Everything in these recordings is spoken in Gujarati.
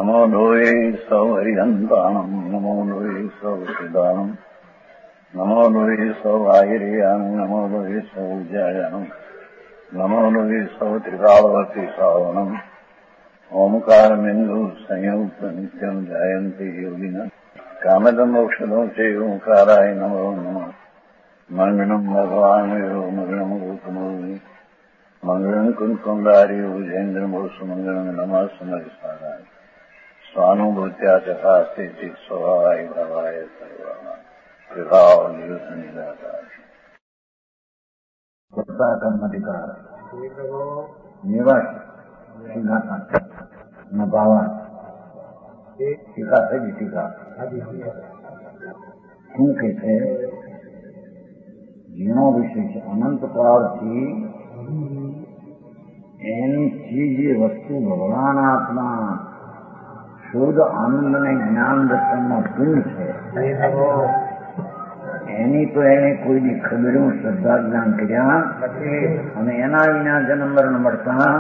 નમો લોહે સૌ હરિહંતાણમ નમો લોહે સૌ સિદ્ધાણમ નમો લોહે સૌ આયર્યાણમ નમો લોહે સૌ જયાણમ નમો લોહે સૌ ત્રિકાળવતી શ્રાવણમ ઓમકારમિંદુ સંયુક્ત નિત્યમ જાયંતી યોગિના કામદમ ઔષધો છે ઓંકારાય નમો નમઃ મંગળમ ભગવાન મંગળમ ગોતમોહિ મંગળમ કુંકુંડારી ઉજેન્દ્રમોસુ મંગળમ નમઃ સમરિસારાય સ્વાનુભૂત્યા ચકાસ્તે ચિત સ્વભાવાય ભાવાય સર્વા વિભાવ નિદાકાર કર્માધિકાર નિવાસ સિંહાસન ભાવા ટીકા થઈ ટીકા શું કે છે ઝીણો વિષય છે અનંત કાળથી એની ચીજ એ વસ્તુ ભગવાન આત્મા શુદ્ધ આનંદ અને જ્ઞાન દર્શનનો પિંડ છે એની તો એને કોઈની ખબરું શ્રદ્ધા જ્ઞાન કર્યા અને એના વિના જન્મ મરણ મળતા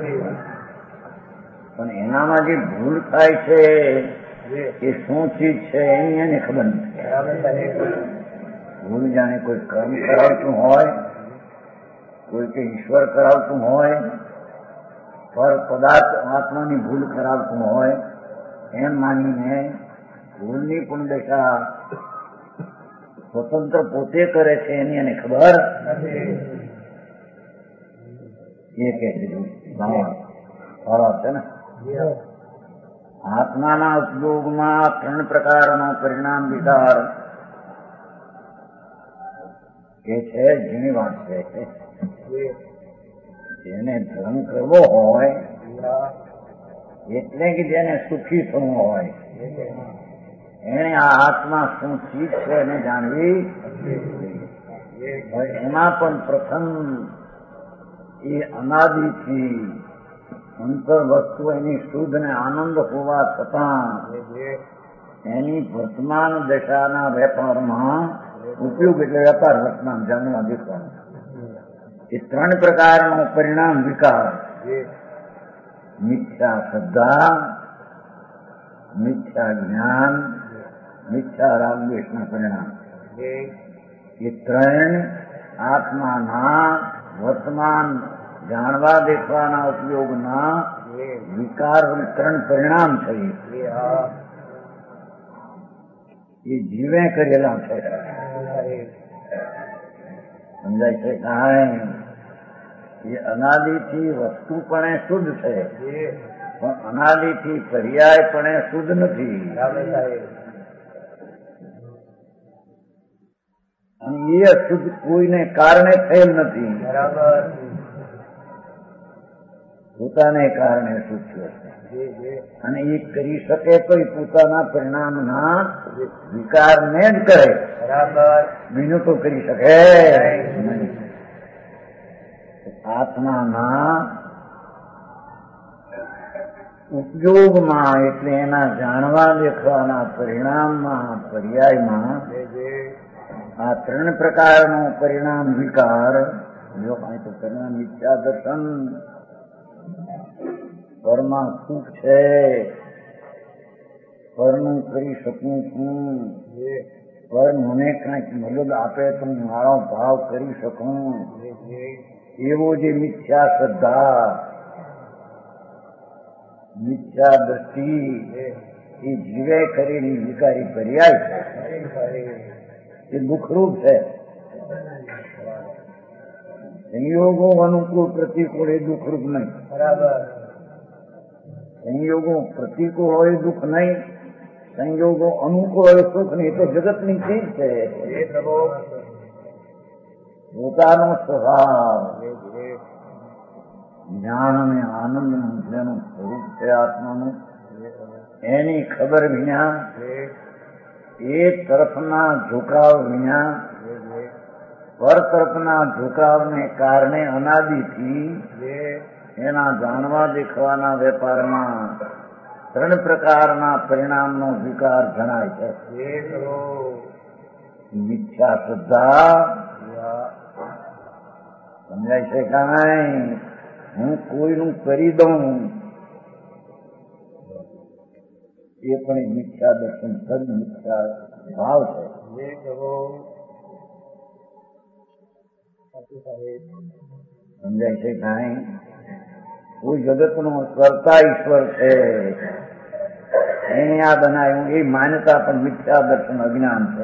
પણ એનામાં જે ભૂલ થાય છે એ શું ચીજ છે એની એને ખબર નથી. ભૂલ જાણે કોઈ કર્મ કરાવતું હોય, કોઈ કે ઈશ્વર કરાવતું હોય, પર પદાર્થ આત્માની ભૂલ કરાવતું હોય એમ માનીને ભૂલની પણ દશા સ્વતંત્ર પોતે કરે છે એની એને ખબર એ કે સારા છે ને. આત્માના ઉપયોગમાં 3 પ્રકારનો પરિણામ વિચાર એ છે ઝીણી વાત છે. જેને ધર્મ કરવો હોય એટલે કે જેને સુખી થવું હોય એને આ આત્મા શું ચીજ છે એને જાણવી. એમાં પણ પ્રથમ એ અનાદિથી અંતર વસ્તુ એની શુદ્ધ ને આનંદ હોવા છતાં એની વર્તમાન દશાના વેપારમાં ઉપયોગ એટલે વેપાર વર્તમાન જાણવા દેખવાનું એ 3 પ્રકારનો પરિણામ વિકાર મિથ્યા શ્રદ્ધા, મિથ્યા જ્ઞાન, મિથ્યા રાગદ્વેષના પરિણામ એ 3 આત્માના વર્તમાન જાણવા દેખવાના ઉપયોગના વિકાર 3 પરિણામ છે. એ જીવે કરેલા છે. સમજાય છે કાંઈ એ અનાદિથી વસ્તુ પણ શુદ્ધ છે પણ અનાદિથી પર્યાય પણ શુદ્ધ નથી. અને એ અશુદ્ધ કોઈને કારણે થયેલ નથી, પોતાને કારણે શુદ્ધ છે. અને એ કરી શકે તો એ પોતાના પરિણામના વિકારને જ કરે, બીજું તો કરી શકે નહીં. આત્માના ઉપયોગમાં એટલે એના જાણવા દેખવાના પરિણામમાં પર્યાયમાં આ 3 પ્રકારનો પરિણામ વિકાર જો કાંઈ તો પરિણામ ઈચ્છા દર્શન પરમાં સુખ છે, પરનું કરી શકું છું, પર મને કાંઈક મદદ આપે તો હું મારો ભાવ કરી શકું એવો જે મિથ્યા શ્રદ્ધા, મિથ્યા દ્રષ્ટિ એ જીવે કરેલી વિકારી પર્યાય છે. એ દુઃખરૂપ છે. સંયોગો અનુકૂળ પ્રતિકૂળ એ દુઃખરૂપ નહીં. સંયોગો પ્રતિકૂળ હોય દુઃખ નહીં, સંયોગો અનુકૂળ હોય સુખ નહીં. તો જગતની ચીજ છે. પોતાનો સ્વભાવ જ્ઞાન અને આનંદનું જેનું સ્વરૂપ છે આત્માનું એની ખબર વિના એ તરફના ઝુકાવ વિના પર તરફના ઝુકાવને કારણે અનાદિથી એના જાણવા દેખવાના વેપારમાં 3 પ્રકારના પરિણામનો વિકાર જણાય છે. મિથ્યા શ્રદ્ધા સમજાય છે કાંઈ હું કોઈનું કરી દઉં એ પણ મિથ્યા દર્શન સદ મિથ્યા ભાવ છે. સમજાય છે કાંઈ? કોઈ જગતનો કરતા ઈશ્વર છે એને આ બનાવ્યું એ માન્યતા પણ મિથ્યા દર્શન અજ્ઞાન છે.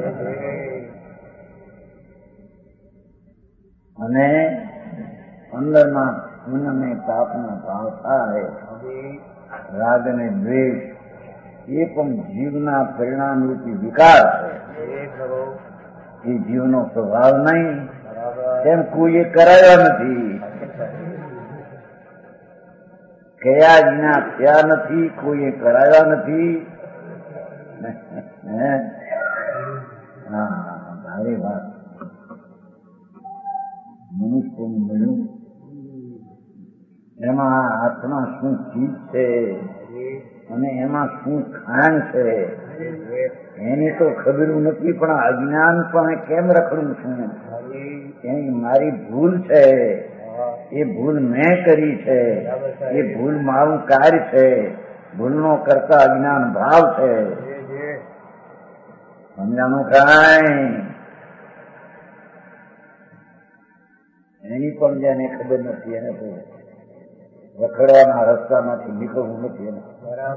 અને અંદરમાં પુન અને પાપનો ભાવ થાય, રાગ અને દ્વેષ, એ પણ જીવના પરિણામરૂપી વિકાર છે. એ જીવનો સ્વભાવ નહીં, તેમ કોઈએ કરાવ્યા નથી. કયા વિના થયા નથી, કોઈએ કરાવ્યા નથી. હા, ભારે વાત. મનુષ્યનું મળ્યું એમાં આત્મા શું ચીજ છે અને એમાં શું ખાણ છે એની તો ખબર નથી, પણ અજ્ઞાન પણ કેમ રખડું છું? એની મારી ભૂલ છે, એ ભૂલ મેં કરી છે, એ ભૂલ મારું કાર્ય છે. ભૂલનો કરતા અજ્ઞાન ભાવ છે. સમજાનું કાંઈ? એની પણ જેને ખબર નથી એને તો રખડવાના રસ્તામાંથી નીકળવું નથી. એને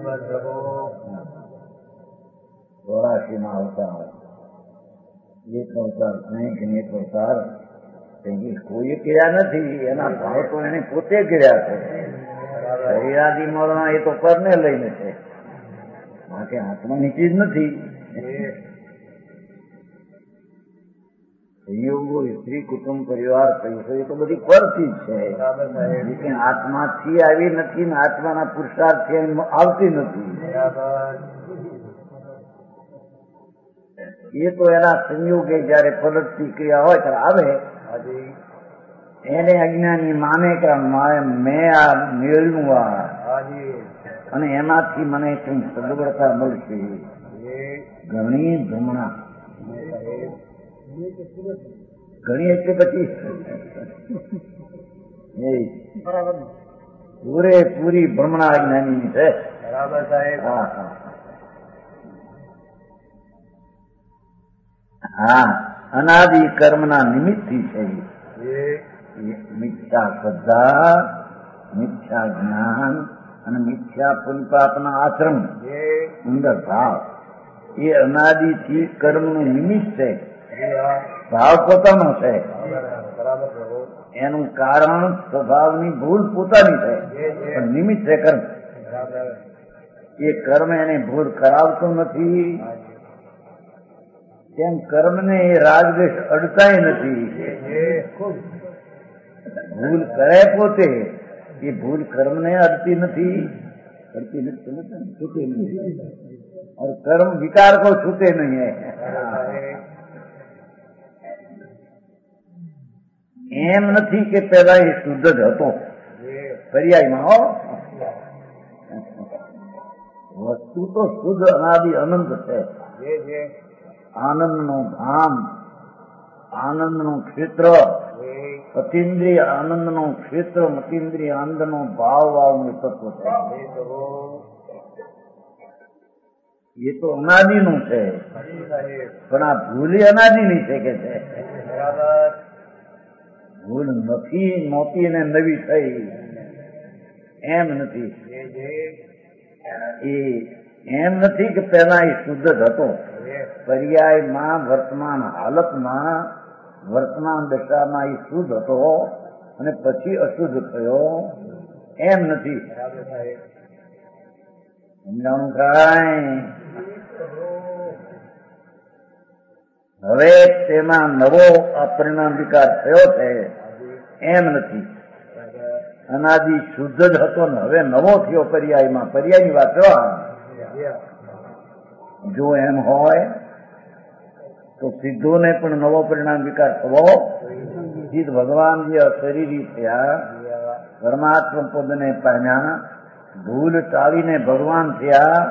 84માં અવતાર, એક અવતાર કંઈક ને એક અવતાર કોઈએ કર્યા નથી. એના ભાવ તો એને પોતે કર્યા છે. શરીરાદી મરણ એ તો પરને લઈને છે, બાકી આત્માની ચીજ નથી. સંયોગો, સ્ત્રી, કુટુંબ, પરિવાર, પૈસો એ તો બધી પરથી જ છે. આત્માથી આવી નથી ને આત્માના પુરુષાર્થથી આવતી નથી. એ તો એના સંયોગે જયારે પલટતી ક્રિયા હોય ત્યારે આવે. એને અજ્ઞાની માને કે મેં આ મેળવ્યું અને એમાંથી મને શું સગવડતા મળશે. ઘણી ભ્રમણા, ઘણી એટલે પછી પૂરેપૂરી ભ્રમણા અજ્ઞાની છે. હા, અનાદિ કર્મના નિમિત્તથી છે. મિથ્યા શ્રદ્ધા, મિથ્યા જ્ઞાન અને મિથ્યા પુનપાપના આશ્રમ અંદર ભાવ, એ અનાદિથી કર્મનું નિમિત્ત છે. ભાવ પોતાનો છે, એનું કારણ સ્વભાવની ભૂલ પોતાની છે, પણ નિમિત્ત છે કર્મ. એ કર્મ એને ભૂલ કરાવતો નથી, તેમ કર્મને એ રાગદ્વેષ અડતાય નથી. ભૂલ કરે પોતે, એ ભૂલ કર્મને અડતી નથી. છૂટે નહીં. और कर्म विकार को छूते नहीं है. એમ નથી કે પેલા એ શુદ્ધ જ હતો. પર્યાયમાં હો, વસ્તુ તો શુદ્ધ અનાદિ અનંત છે. આનંદનો ધામ, આનંદનું ક્ષેત્ર, અતિન્દ્રિય આનંદનું ક્ષેત્ર, મતિન્દ્રિય આનંદનો ભાવ વાળું તત્વ છે. એ તો અનાદિનું છે, પણ આ ભૂલી અનાદિની છે કે છે. ભૂલ નથી, નહોતી અને નવી થઈ એમ નથી. એ એમ નથી કે પેલા એ શુદ્ધ જ હતો. પર્યાયમાં વર્તમાન હાલતમાં, વર્તમાન દશામાં એ શુદ્ધ હતો અને પછી અશુદ્ધ થયો એમ નથી. સમજાણું કાંઈ? હવે તેમાં નવો અપરિણામ વિકાર થયો છે એમ નથી. અનાદિ શુદ્ધ જ હતો ને હવે નવો થયો પર્યાયમાં. પર્યાયની વાત જો એમ હોય તો સિદ્ધોને પણ નવો પરિણામ વિકાર થવો. સિદ્ધ ભગવાન જે અશરીરી થયા, પરમાત્મા પદને પામ્યા, ભૂલ ટાળીને ભગવાન થયા.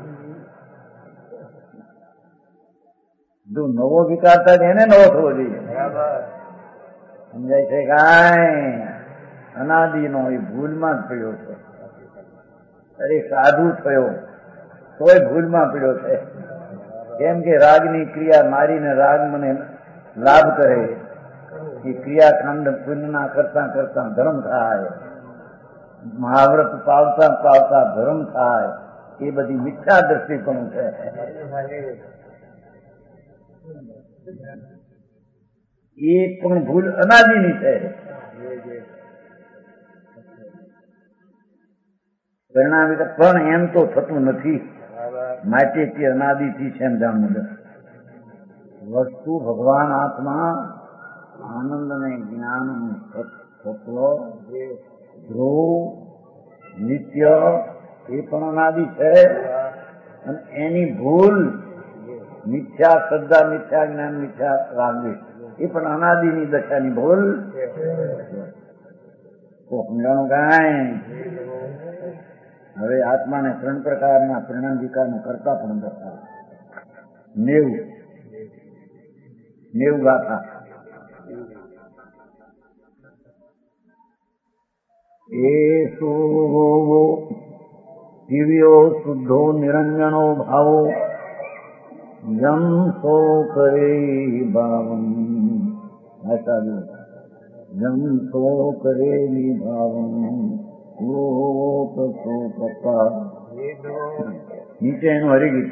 જો નવો વિકાર થાય એને નવો થવો જોઈએ. સમજાય છે કાંઈ? અનાદિનો એ ભૂલમાં જ થયો છે. અરે સાધુ થયો, તોય ભૂલમાં પડ્યો છે. કેમ કે રાગની ક્રિયા મારીને રાગ મને લાભ કરે, એ ક્રિયાકાંડ પુણ્યના કરતા કરતા ધર્મ થાય, મહાવ્રત પાવતા પાવતા ધર્મ થાય, એ બધી મિથ્યા દ્રષ્ટિકોણ છે. એ પણ ભૂલ અનાદિની છે. પરિણામિત પણ એમ તો થતું નથી. માટે તે અનાદિથી છે એમ જાણવું. વસ્તુ ભગવાન આત્મા આનંદ અને જ્ઞાન તત્વ ધ્રુવ નિત્ય એ પણ અનાદિ છે. અને એની ભૂલ મિથ્યા શ્રદ્ધા, મિથ્યા જ્ઞાન, મિથ્યા રાગદ્વેષ એ પણ અનાદિની દશાની ભૂલ. સમજાણું કાંઈ? હવે આત્માને 3 પ્રકારના પરિણામ વિકારને કરતા પણ દર્શાવે. 90 ગાથા. એસો દિવ્યો શુદ્ધો નિરંજનો ભાવો જમ સો કરે ભાવમ. જમ સો કરે ભાવમ નીચે એનું હરિગીત.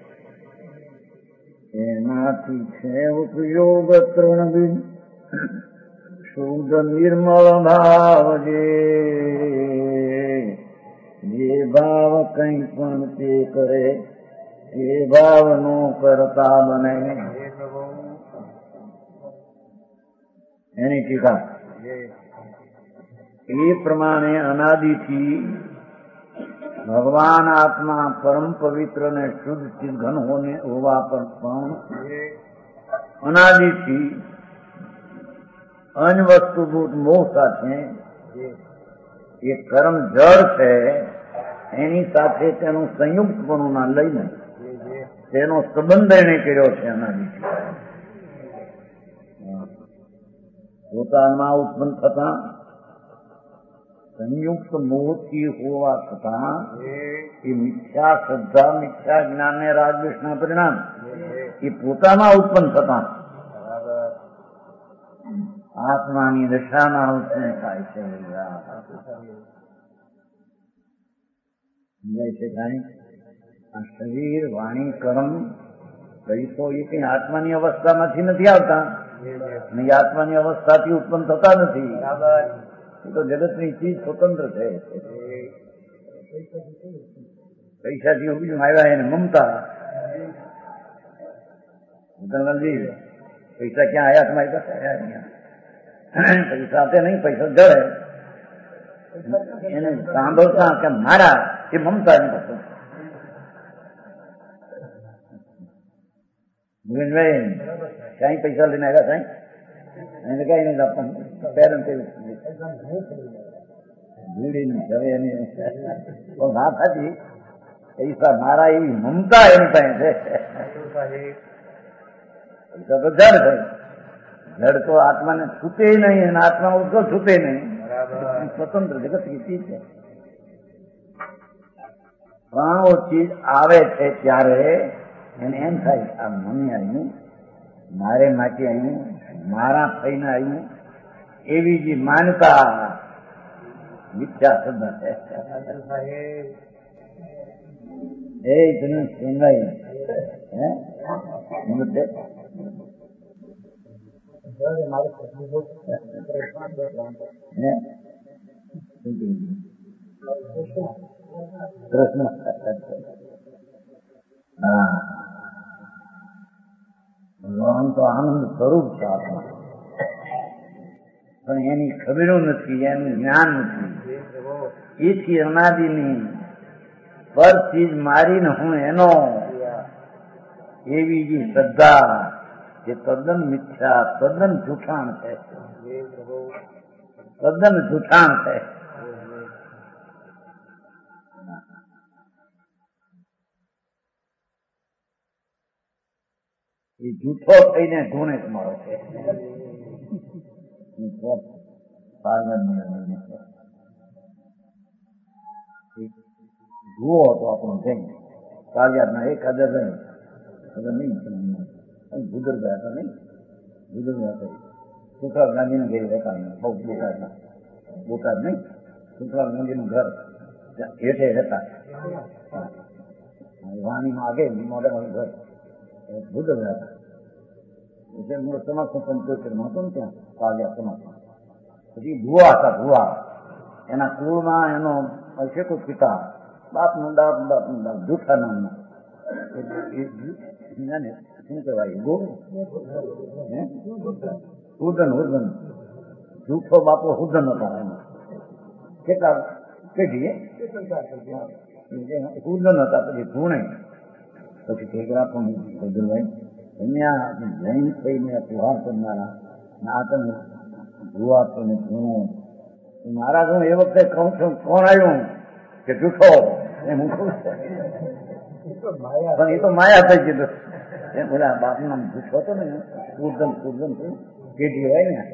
એનાથી છે ઉપયોગ તૃણબીન શુદ્ધ નિર્મળ ભાવ. જે ભાવ કંઈ પણ તે કરે એ ભાવનો કરતા બને. એની ટીકા. એ પ્રમાણે અનાદિથી ભગવાન આત્મા પરમ પવિત્ર ને શુદ્ધ ચિદઘન હોવા પર પણ અનાદિથી અન્ય વસ્તુભૂત મોહ સાથે એ કર્મ જળ છે એની સાથે તેનું સંયુક્તપણું ના લઈને તેનો સંબંધ એને કર્યો છે. અનાદિથી પોતામાં ઉત્પન્ન થતા સંયુક્ત મોહથી હોવા છતાં એ મિથ્યા શ્રદ્ધા, મિથ્યા જ્ઞાન ને રાગદ્વેષના પરિણામ એ પોતામાં ઉત્પન્ન થતા આત્માની દશામાં ઉત્પન્ન થાય છે. સમજાય છે કાંઈ? આ શરીર, વાણી, કર્મ પૈસો એ કઈ આત્માની અવસ્થામાંથી નથી આવતા, અને આત્માની અવસ્થાથી ઉત્પન્ન થતા નથી. એ તો જગતની ચીજ સ્વતંત્ર છે. પૈસાથી બીજું આવ્યા એને મમતા. પૈસા ક્યાં આવ્યા તમારી પાસે? પૈસા આપે નહીં, પૈસા જળે એને સાંભળતા કે મારા એ મમતા ની પસંદ. ગોવિંદભાઈ ક્યાંય પૈસા લઈને આવ્યા સાહેબ? એને કઈ નહીં આપવાનું. પેરેન્ટ વાત હતી. પૈસા મારા એવી મમતા એની પાસે છે. પૈસા તો જડ છે. જડ તો આત્માને છૂટે નહીં, અને આત્મા તો છૂટે નહીં. સ્વતંત્ર જગત ની ચીજ છે. પ્રાણો ચીજ આવે છે ત્યારે એને એમ થાય આ મને આવ્યું, મારે માટે આવ્યું, મારા થઈને આવ્યું, એવી જે માનતા મિથ્યા શ્રદ્ધા છે. એ તને સમજાય કૃષ્ણ. હા, ભગવાન તો આનંદ સ્વરૂપ છે આત્મા, પણ એની ખબરો નથી, એનું જ્ઞાન નથી. એથી અનાદિની પર ચીજ મારીને હું એનો એવી જે શ્રદ્ધા જે તદ્દન મિથ્યા, તદ્દન જૂઠાણ છે, તદ્દન જૂઠાણ છે. એ જૂઠો થઈને ગુણે તમારો છે. જુઓ તો આપણું જૈન કાળિયાદના 1000 ખબર નહીં ભૂદર ગયા હતા નહીં ભૂદર ગયા હતા સુખરામ ગાંધીનું ઘેર હતા બહુ બોટાદ નહીં સુખરામ ગાંધીનું ઘર હેઠે હતા વાણીમાં આગે મોઢામાં ઘર ભૂદર ગયા હતા એટલે મૂળ સમાજનો પંચોતેરમાં હતો ને ત્યાં કાળિયા સમાજમાં પછી ભુવા હતા ભુવા એના કુળમાં એનો શેકો પિતા બાપનું બાપ જૂઠા નામના શું કહેવાય હુદન જૂઠો બાપો હુદન હતો એનો કેટલા પેઢીએ હુદન હતા પછી ધૂણે પછી ઠેકરા પણ બદલવાય અહીંયા જૈન થઈને ત્યોહાર કરનારા નાતન ભુવા અને ધૂણો મહારાજ હું એ વખતે કહું છું કોણ આવ્યું કે જૂઠો એમ હું કહું છું પણ એ તો માયા થઈ ગયું એમ બોલા બાપનું નામ જૂઠો હતો ને કુર્દન પેઢી હોય ને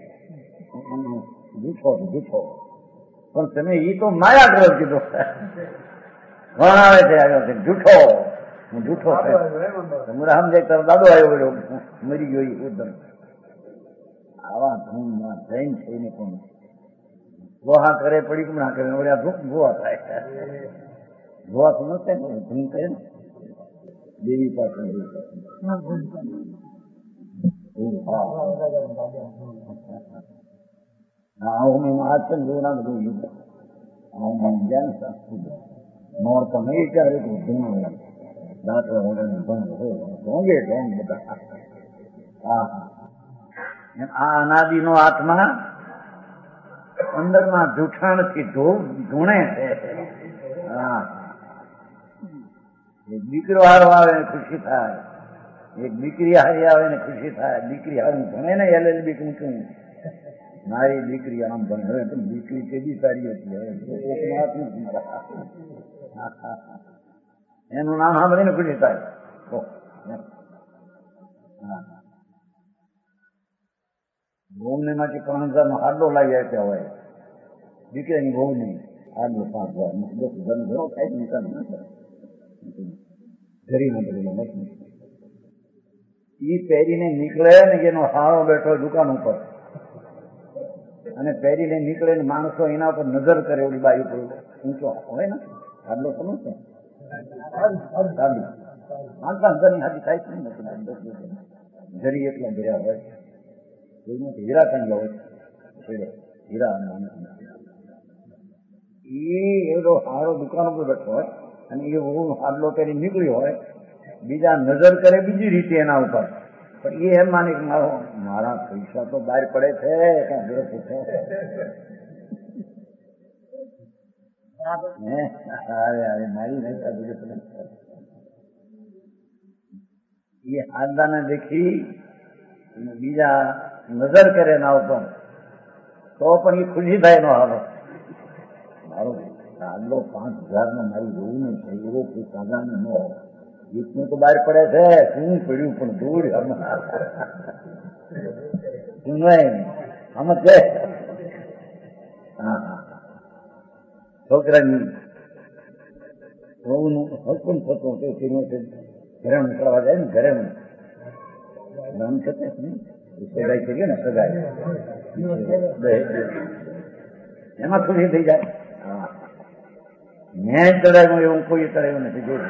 જૂઠો પણ તમે એ તો માયા કરો કીધું ભણાવે છે આવ્યો છે જૂઠો હું જૂઠો મને સમજાય તારો દાદો આવ્યો ગયો મરી ગયો એ કુર્દન આવા ધૂમમાં જૈન થઈને પણ ગોહા કરે પડી ના કરે વળ્યા ભૂવા થાય ભૂવા તો નથી ધૂમ કરે ને દેવી પાસે આચન જોના બધું નોરતા નહીં ત્યારે ધૂમ દાંતરા વગર ઢોંગે ઢોંગ બધા આ અનાદિનો આત્મા અંદરમાં જૂઠાણથી ધૂણે છે એક દીકરો હારો આવે ને ખુશી થાય એક દીકરી હારી આવે ને ખુશી થાય દીકરી હારું ભણે ને LLB કું મારી દીકરી આમ ભણે હવે પણ દીકરી કેવી સારી હતી એનું નામ સાંભળીને ખુશી થાય ઘઉંને માંથી 5000 નો હાડો લાવી આપ્યા હોય દીકરાની ઘઉં નહીં હાડો 5000 ઘણો થાય નિકાલ ના કરે ઘરી નીકળેલો નથી એ પહેરીને નીકળે ને એનો હાળો બેઠો દુકાન ઉપર અને પહેરીને નીકળે ને માણસો એના ઉપર નજર કરે ઓલી બાઈ ઉપર ઊંચો હોય ને હાડલો સમજશે માનતા અંદરની હાથી થાય જ નહીં જરી એટલા ભર્યા હોય હીરા કાંડા હોય હીરા એવો હારો દુકાન ઉપર બેઠો હોય અને એ હાડલો પહેરી નીકળ્યો હોય બીજા નજર કરે બીજી રીતે એના ઉપર પણ એ એમ માને કે મારા પૈસા તો બહાર પડે છે ક્યાં ઘરે પૂછે મારી નહીં એ હાદાને દેખી બીજા નજર કરે એના ઉપર તો પણ એ ખુશી થાય નો હાલો મારો હાડલો 5000 નો મારી જોવું નહીં થાય એવો કોઈ સાધાને ન હોય ગીતનું તો બહાર પડે છે શું પડ્યું પણ દૂર આમ છે છોકરાની બહુનું હકમ થતું ઘરે નીકળવા જાય ને ઘરે નામ થશે સગાઈ કરીએ ને સગાઈ એમાં ખુશી થઈ જાય મેં ચડાવ્યું એવું કોઈ ચડાવ્યું નથી જોયું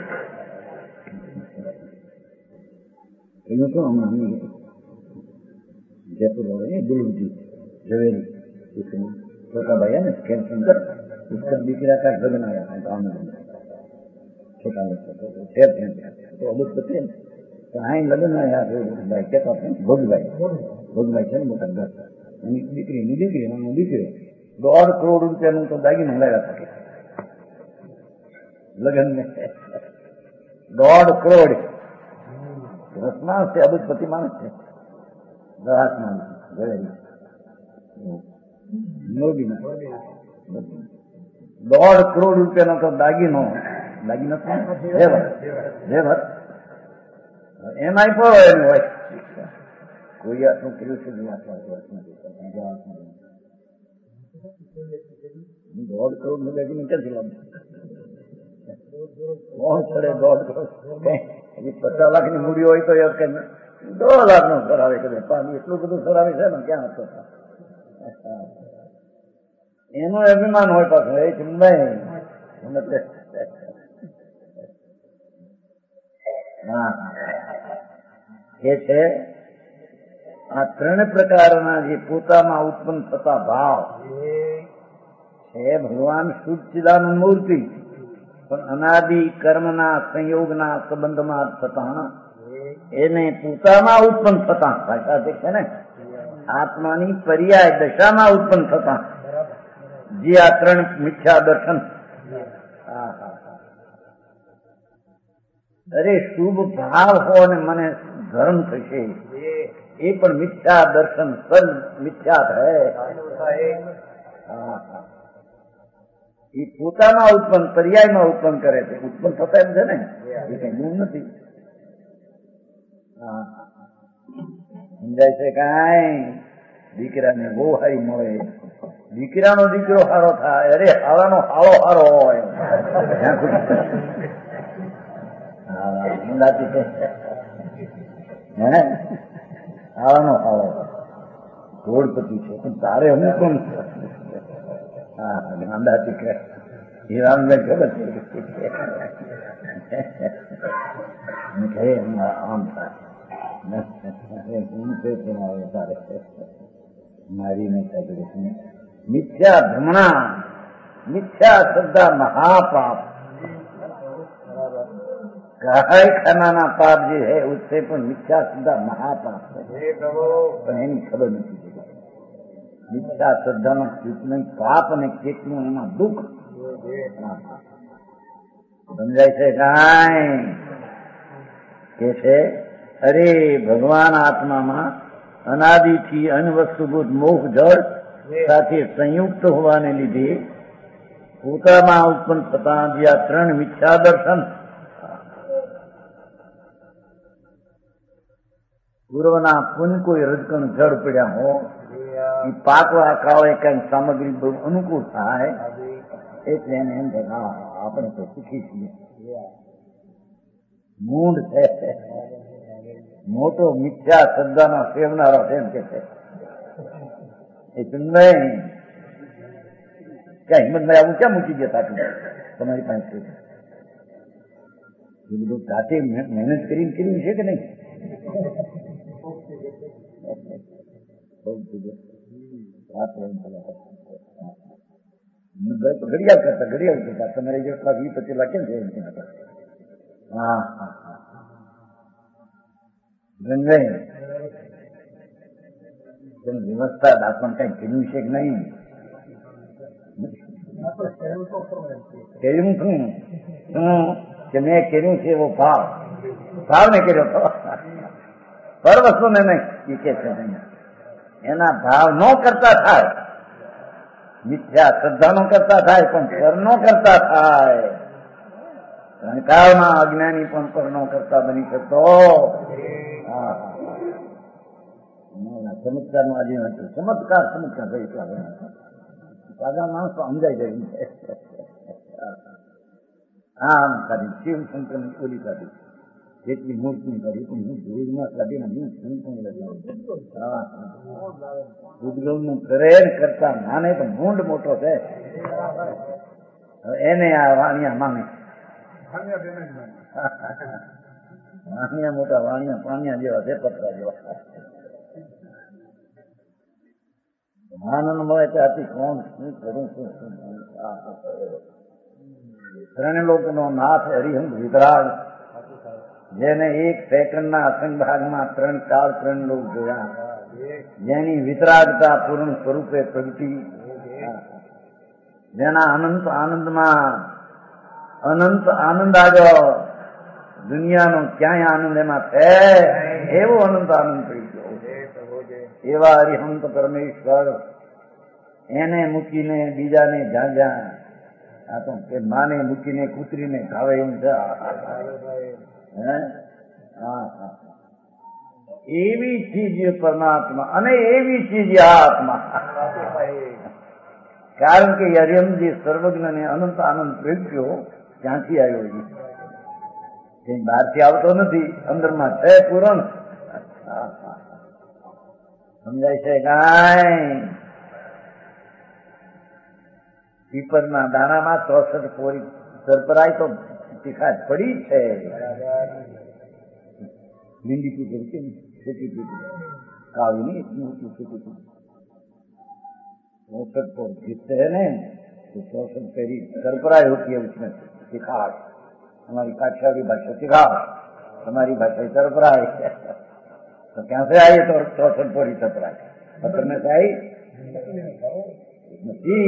એનું શું હમણાં જયપુર વાળા ગુરુજી ઝવેરી छोटा भाई है ना स्कैन सेंटर उसका દીકરા का घर बनाया है गाँव में छोटा बच्चा तो अभी पते हैं तो અહીં લગ્ન આવ્યા ભાઈ કહેતા હતા ભોગભાઈ છે ને મોટા ઘર એની દીકરીની દીકરી નાનું દીકરી 1.5 કરોડ રૂપિયાનું તો દાગીને લાવ્યા હતા લગ્ન ને 1.5 કરોડ રસમાન છે અબજપતિ માણસ છે રાહત માણસ ઝવેરી મોદીના 1.5 કરોડ રૂપિયાનો તો દાગીનો જેવર એમાંય પડો એમ હોય કોઈ આટલું કર્યું છે 1.5 કરોડ નું દાગીનું ક્યાંથી લાવ કોણ ચડે 1.5 કરોડ? 50 લાખની મૂડી હોય તો 1.5 લાખ નો કરાવે કે પાણી એટલું બધું કરાવે છે ને ક્યાં હતો એનું અભિમાન હોય પાછું એ ચિંતાય એ છે આ 3 પ્રકારના જે પોતામાં ઉત્પન્ન થતા ભાવ છે ભગવાન શુદ્ધચિદાનંદ મૂર્તિ પણ અનાદિ કર્મના સંયોગના સંબંધમાં થતા એને પોતામાં ઉત્પન્ન થતા ભાષા છે ને આત્માની પર્યાય દશામાં ઉત્પન્ન થતા જે આ 3 મિથ્યા દર્શન. અરે શુભ ભાવ હો ને મને ધર્મ થશે એ પણ મિથ્યા દર્શન સદ મિથ્યા હૈ. એ પોતામાં ઉત્પન્ન પર્યાયમાં ઉત્પન્ન કરે છે. ઉત્પન્ન થતા એમ છે ને એ કઈ ગુણ નથી. સમજાય છે કઈ દીકરાને બહુ હારી મળે દીકરાનો દીકરો સારો થાય અરે હારાનો હાળો હારો હોય હારાનો હાળો કરોડપતિ છે પણ તારે હું કોણ ગાંડા દીકરા હીરાને ખબર છે આમ થાય મારી ને मिथ्या भ्रमणा मिथ्या श्रद्धा महापाप. कहाई खाना पाप जो है उससे पण मिथ्या श्रद्धा महापाप है. પણ એની ખબર નથી પડતી. મિથ્યા શ્રદ્ધામાં કેટલું પાપ અને કેટલું એમાં દુઃખ સમજાય છે. કાંઈ કે છે અરે ભગવાન આત્મામાં અનાદિથી અનવસ્તુભૂત મોહ જળ સાથે સંયુક્ત હોવાને લીધે પોતામાં ઉત્પન્ન થતા જે આ 3 મિથ્યા દર્શન પૂર્વના પુણ્ય કોઈ રજકણ જળ પડ્યા હો એ પાકવા કાળે કઈ સામગ્રી બહુ અનુકૂળ થાય એટલે એને એમ થાય આપણે તો સુખી છીએ. મૂંડ છે મોટો મિથ્યા શ્રદ્ધાનો સેવનારો છે એમ કે છે એ નહીં ક્યાં હિંમતભાઈ આવું ક્યાં મૂકી દેતા તમારી પાસે એ બધું જાતે મહેનત કરીને કર્યું છે કે નહીં? ઘડિયાળ કરતા તમારે જેટલા 20-25 લાખ કેમ છે? હા હા હા વ્યવસ્થા દાખલ કઈ કર્યું છે કે નહીં? કર્યું શું કે મેં કર્યું છે એવો ભાવ ને કર્યો હતો પર વસ્તુ ને નહીં એ કે છે એના ભાવ ન કરતા થાય. મિથ્યા શ્રદ્ધા નો કરતા થાય પણ પર નો કરતા થાય. કાળમાં અજ્ઞાની પણ પર નો કરતા બની શકતો. ચમત્કાર નું આજે હતું ચમત્કાર ભાઈ સાદા માણસો સમજાઈ જાય આમ કાઢી શિવ શંકર ની ઓલી કાઢી જેટલી મૂર્તિ કાઢી પણ હું ધૂળમાં કાઢીને હું શંકર ઉદગમ નું કરે કરતા નાને તો મૂંડ મોટો છે એને આ વાણિયા માને વાણિયા મોટા વાણિયા પાણિયા જેવા છે પતરા જેવા. આનંદ મળે ત્યાંથી કોણ શું કરું શું ત્રણે લોકનો નાથ હરિહંસ વિતરાગ જેને 1 સેકન્ડના અસંગ ભાગમાં 3 લોક જોયા જેની વિતરાગતા પૂર્ણ સ્વરૂપે પ્રગટી જેના અનંત આનંદમાં અનંત આનંદ આવ્યો દુનિયાનો ક્યાંય આનંદ એમાં છે એવો અનંત આનંદ થઈ ગયો. એવા હરિહંત પરમેશ્વર એને મૂકીને બીજાને ઝાંઝા આ તો કે માને મૂકીને કૂતરીને ખાવે એવું છે. એવી ચીજ પરમાત્મા અને એવી ચીજ આત્મા. કારણ કે હરિહંતજી સર્વજ્ઞને અનંત આનંદ પ્રગટ્યો ક્યાંથી આવ્યો એ બહારથી આવતો નથી, અંદરમાં છે પૂરણ. સમજાય છે કાંઈ? પીપરના દાણામાં 64 પોરી સરપરાય તો તીખાશ પડી છે. લીંડી પીપર કે छोटी पीपल काली नहीं, इतनी ऊंची छोटी पीपल 64 पोर जीतते हैं ना, तो 64 पेरी सरपराय होती है, उसमें तिखास. हमारी काठियावाड़ी भाषा तिखास, हमारी भाषा सरपराय. तो क्या से आई तो 64 पोरी सरपराय पत्थर में से आई थी,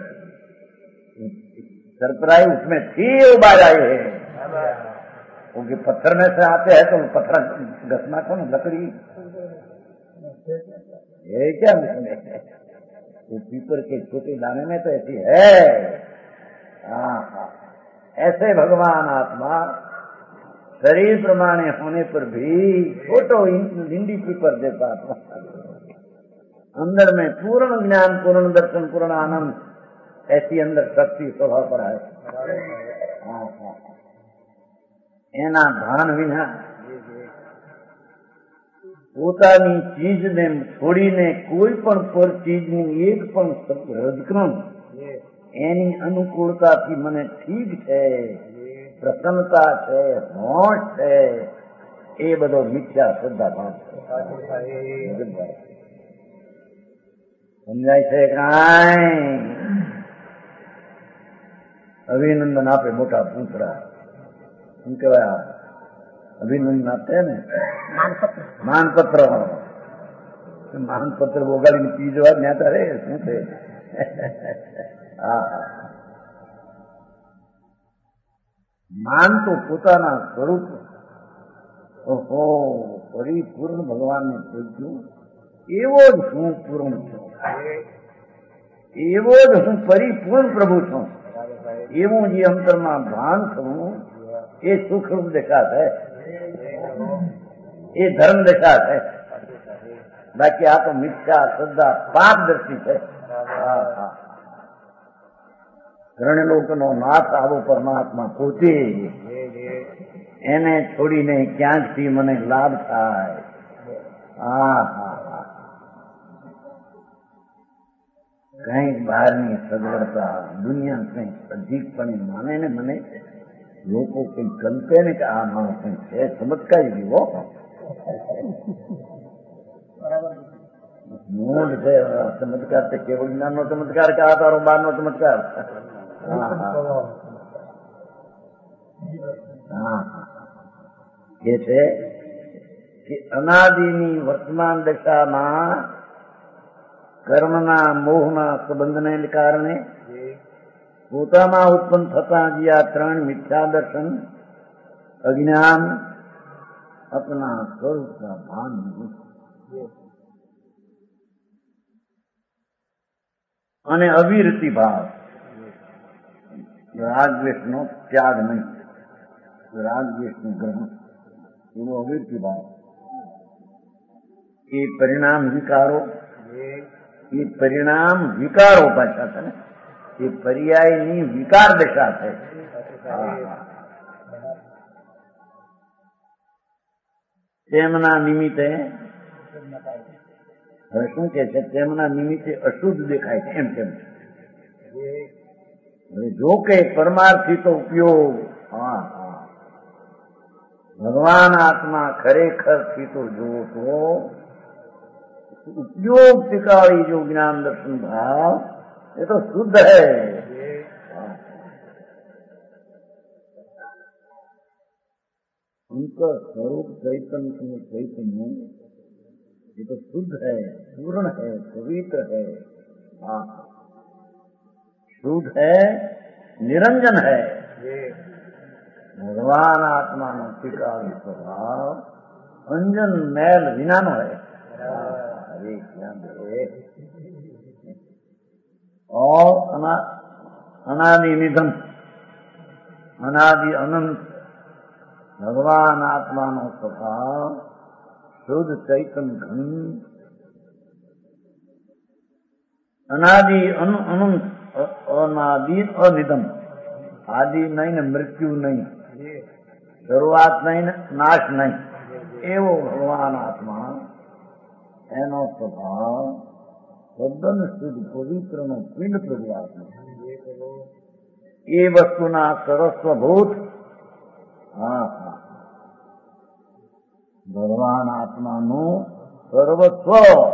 सरपराय उसमें थी, उबार आई है. क्योंकि पत्थर में से आते हैं तो पत्थर घसना को ना लकड़ी, ये क्या उसमें वो पीपर के छोटे दाने में तो ऐसी है. ऐसे भगवान आत्मा शरीर प्रमाणे होने पर भी छोटो लिंडी पीपर जैसा आत्मा, अंदर में पूर्ण ज्ञान, पूर्ण दर्शन, पूर्ण आनंद, ऐसी अंदर शक्ति स्वभाव पर है. એના ભાન વિના પોતાની ચીજને છોડીને કોઈ પણ પર ચીજની એક પણ રજક્રમ એની અનુકૂળતાથી મને ઠીક છે, પ્રસન્નતા છે, હોશ છે, એ બધો મિથ્યા શ્રદ્ધા ભાવ છે. સમજાય છે કાંઈ? અભિનંદન આપે મોટા પૂંછડા, શું કહેવાય? અભિનંદન આપે ને માનપત્ર. માનપત્ર વગાડીને પી જવા જ્ઞાતા રે શું છે? માન તો પોતાના સ્વરૂપ, ઓહો પરિપૂર્ણ ભગવાનને પૂજ્યું, એવો જ હું પૂર્ણ છું, એવો જ હું પરિપૂર્ણ પ્રભુ છું, એવું જે અંતરમાં ભાન થવું એ સુખરૂપ દેખાત હે, એ ધર્મ દેખાત હે. બાકી આ તો મિથ્યા શ્રદ્ધા પાપદર્શી છે. રણલોકનો નાથ આવો પરમાત્મા પોતે, એને છોડીને ક્યાંકથી મને લાભ થાય? કઈક બહારની સગવડતા દુનિયા કંઈક અધિકપણે માને ને મને લોકો કંઈક કલ્પે ને કે આ માણસ કંઈક છે, ચમત્કારી જીવો મૂળ છે. ચમત્કાર તે કેવળ જ્ઞાનનો ચમત્કાર કે આ તારો બહારનો ચમત્કાર? એ છે કે અનાદિની વર્તમાન દશામાં કર્મના મોહના સંબંધને કારણે પોતામાં ઉત્પન્ન થતા જે આ ત્રણ મિથ્યા દર્શન, અજ્ઞાન, અપના સ્વરૂપના ભાન અને અવિરતિ ભાવ, રાગદ્વેષનો ત્યાગ નહીં, રાગદ્વેષનું ગ્રહણ, એવો અવિરતિ ભાવ, એ પરિણામ વિકારો, એ પરિણામ વિકારો પાછા છે, એ પર્યાયની વિકાર દશા છે. તેમના નિમિત્તે હવે શું કે છે? તેમના નિમિત્તે અશુદ્ધ દેખાય છે એમ કેમ? જો કે પરમાર્થી તો ઉપયોગ, ભગવાન આત્મા ખરેખર થી તો જુઓ તો उपयोग सिखाई जो ज्ञान दर्शन भाव, ये तो शुद्ध है. उनका स्वरूप चैतन्य चैतन्य ये तो शुद्ध है, पूर्ण है, पवित्र है, शुद्ध है, निरंजन है. भगवान आत्मा नो स्वीकारी स्वभाव अंजन मैल विनानो है. और अनादि निधन, अनादि अनंत भगवान आत्मा नो स्वभाव शुद्ध चैतन्य घन, अनादि अनंत, अनादि अनिधन, આદિ નહીં ને મૃત્યુ નહીં, શરૂઆત નહીં ને નાશ નહીં, એવો ભગવાન આત્મા, એનો સ્વભાવ તદ્દન શુદ્ધ પવિત્રનો પિંડ પ્રભુ આત્મા, એ વસ્તુના સર્વસ્વભૂત. હા હા, ભગવાન આત્માનું સર્વસ્વ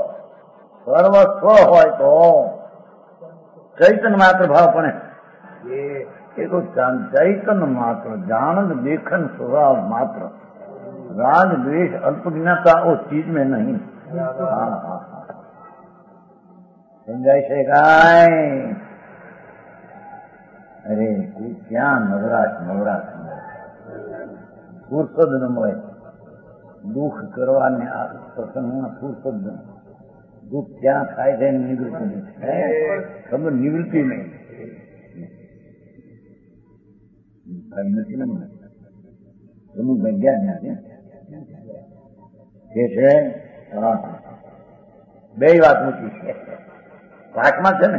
હોય તો ચૈતન્ય માત્ર ભાવ પણ એ તો ચૈતન્ય માત્ર, જાन देखन स्वभाव मात्र, राग द्वेष अल्प ज्ञाता उस चीज में नहीं. हाँ हाँ हाँ, समझाई છે કાંઈ? અરે ક્યાં નવરાશ ફુરસદ ન મળે દુઃખ કરવાને, આ પ્રસંગમાં ફુરસદ ન, દુઃખ ક્યાં થાય છે નિવૃત્તિ નહીં, ખબર નિવૃત્તિ નહીં નથી ને મને એનું વિજ્ઞાન કે છે. હા, બે વાત મૂકી છે પાઠમાં છે ને,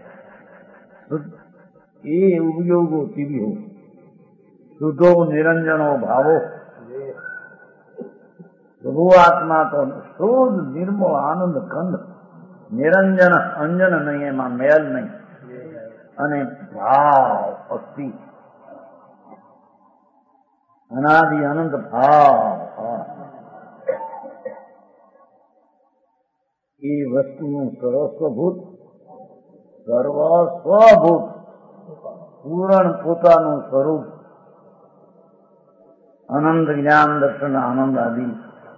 એ ઉપયોગો તીવ્યો શુદ્ધો નિરંજનો ભાવો. પ્રભુ આત્મા તો શુદ્ધ નિર્મળ આનંદ કંદ, નિરંજન અંજન નહીં, એમાં મેલ નહીં, અને ભાવ અસ્થિ અનાદિ અનંત ભાવ. એ વસ્તુનું સર્વસ્વભૂત પૂરણ પોતાનું સ્વરૂપ, અનંત જ્ઞાન દર્શન આનંદ આદિ.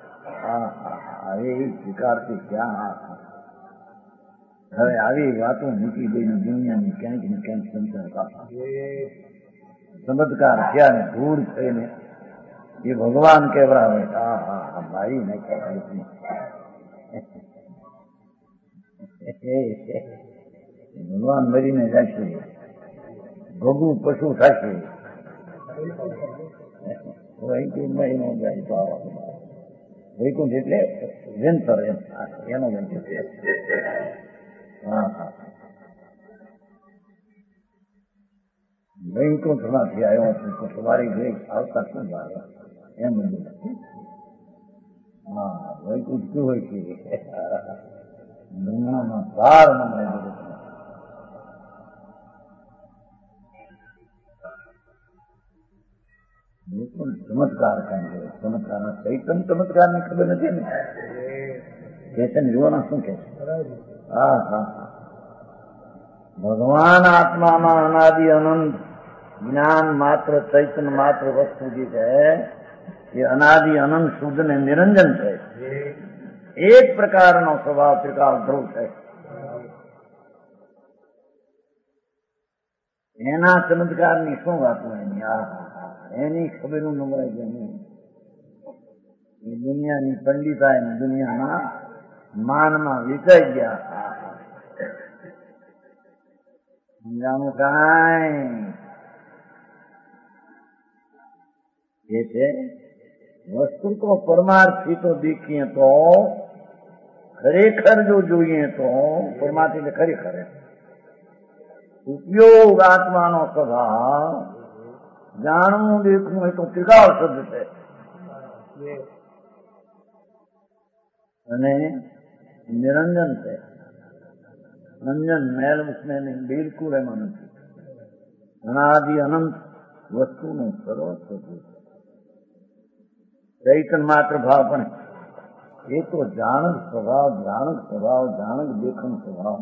એ સ્વીકારતી ક્યાં? હવે આવી વાતો મૂકી દઈને દુનિયાની ક્યાંક ને ક્યાંક સંસાર ચમત્કાર થયા ને ધૂળ થઈને એ ભગવાન કેવડાવે. હા હા, મારી નાખ્યા ભગવાન મરીને જશે, ભોગવું પશુ થશે. વૈકુંઠમાં એનો જાય તો વૈકુંઠ એટલે વેન્તર, એનો વૈકુંઠ. હા હા, વૈકુંઠમાંથી આવ્યો છું તો સવારી ગઈ આવતા શું આવે એમ બધું. હા, વૈકુંઠ શું હોય છે? દુનિયામાં સાર મને બિલકુલ ચમત્કાર કાંઈ છે. ચમત્કારના ચૈતન્ય ચમત્કાર ની ખબર નથી ને, કે છે ને જોવાના શું કે છે? હા હા હા, ભગવાન આત્મામાં અનાદિ અનંત જ્ઞાન માત્ર ચૈતન્ય માત્ર વસ્તુ જે છે એ અનાદિ અનંત શુદ્ધ ને નિરંજન છે. એક પ્રકારનો સ્વભાવ ત્રિકાળ ધ્રુવ છે. એના ચમત્કારની શું વાતો એની? એની ખબરું ન મળે કે દુનિયાની પંડિતાય ને દુનિયાના માનમાં વિચાઈ ગયા. સમજાનું કાંઈ? એ છે વસ્તુ તો પરમાર્થી તો દેખીએ તો ખરેખર જો જોઈએ તો પરમાર્થી એટલે ખરેખર ઉપયોગ આત્માનો સ્વભાવ જાણવું દેખવું એ તો ત્રિકાળ શબ્દ છે. અને નિરંજન છે. રંજન મેલ उसमें नहीं, બિલકુલ એમાં નથી. અનાદિ અનંત વસ્તુનું સર્વસ્વ ચૈતન માત્ર ભાવ પણ એ તો જાણક સ્વભાવ, જાણક દેખન સ્વભાવ.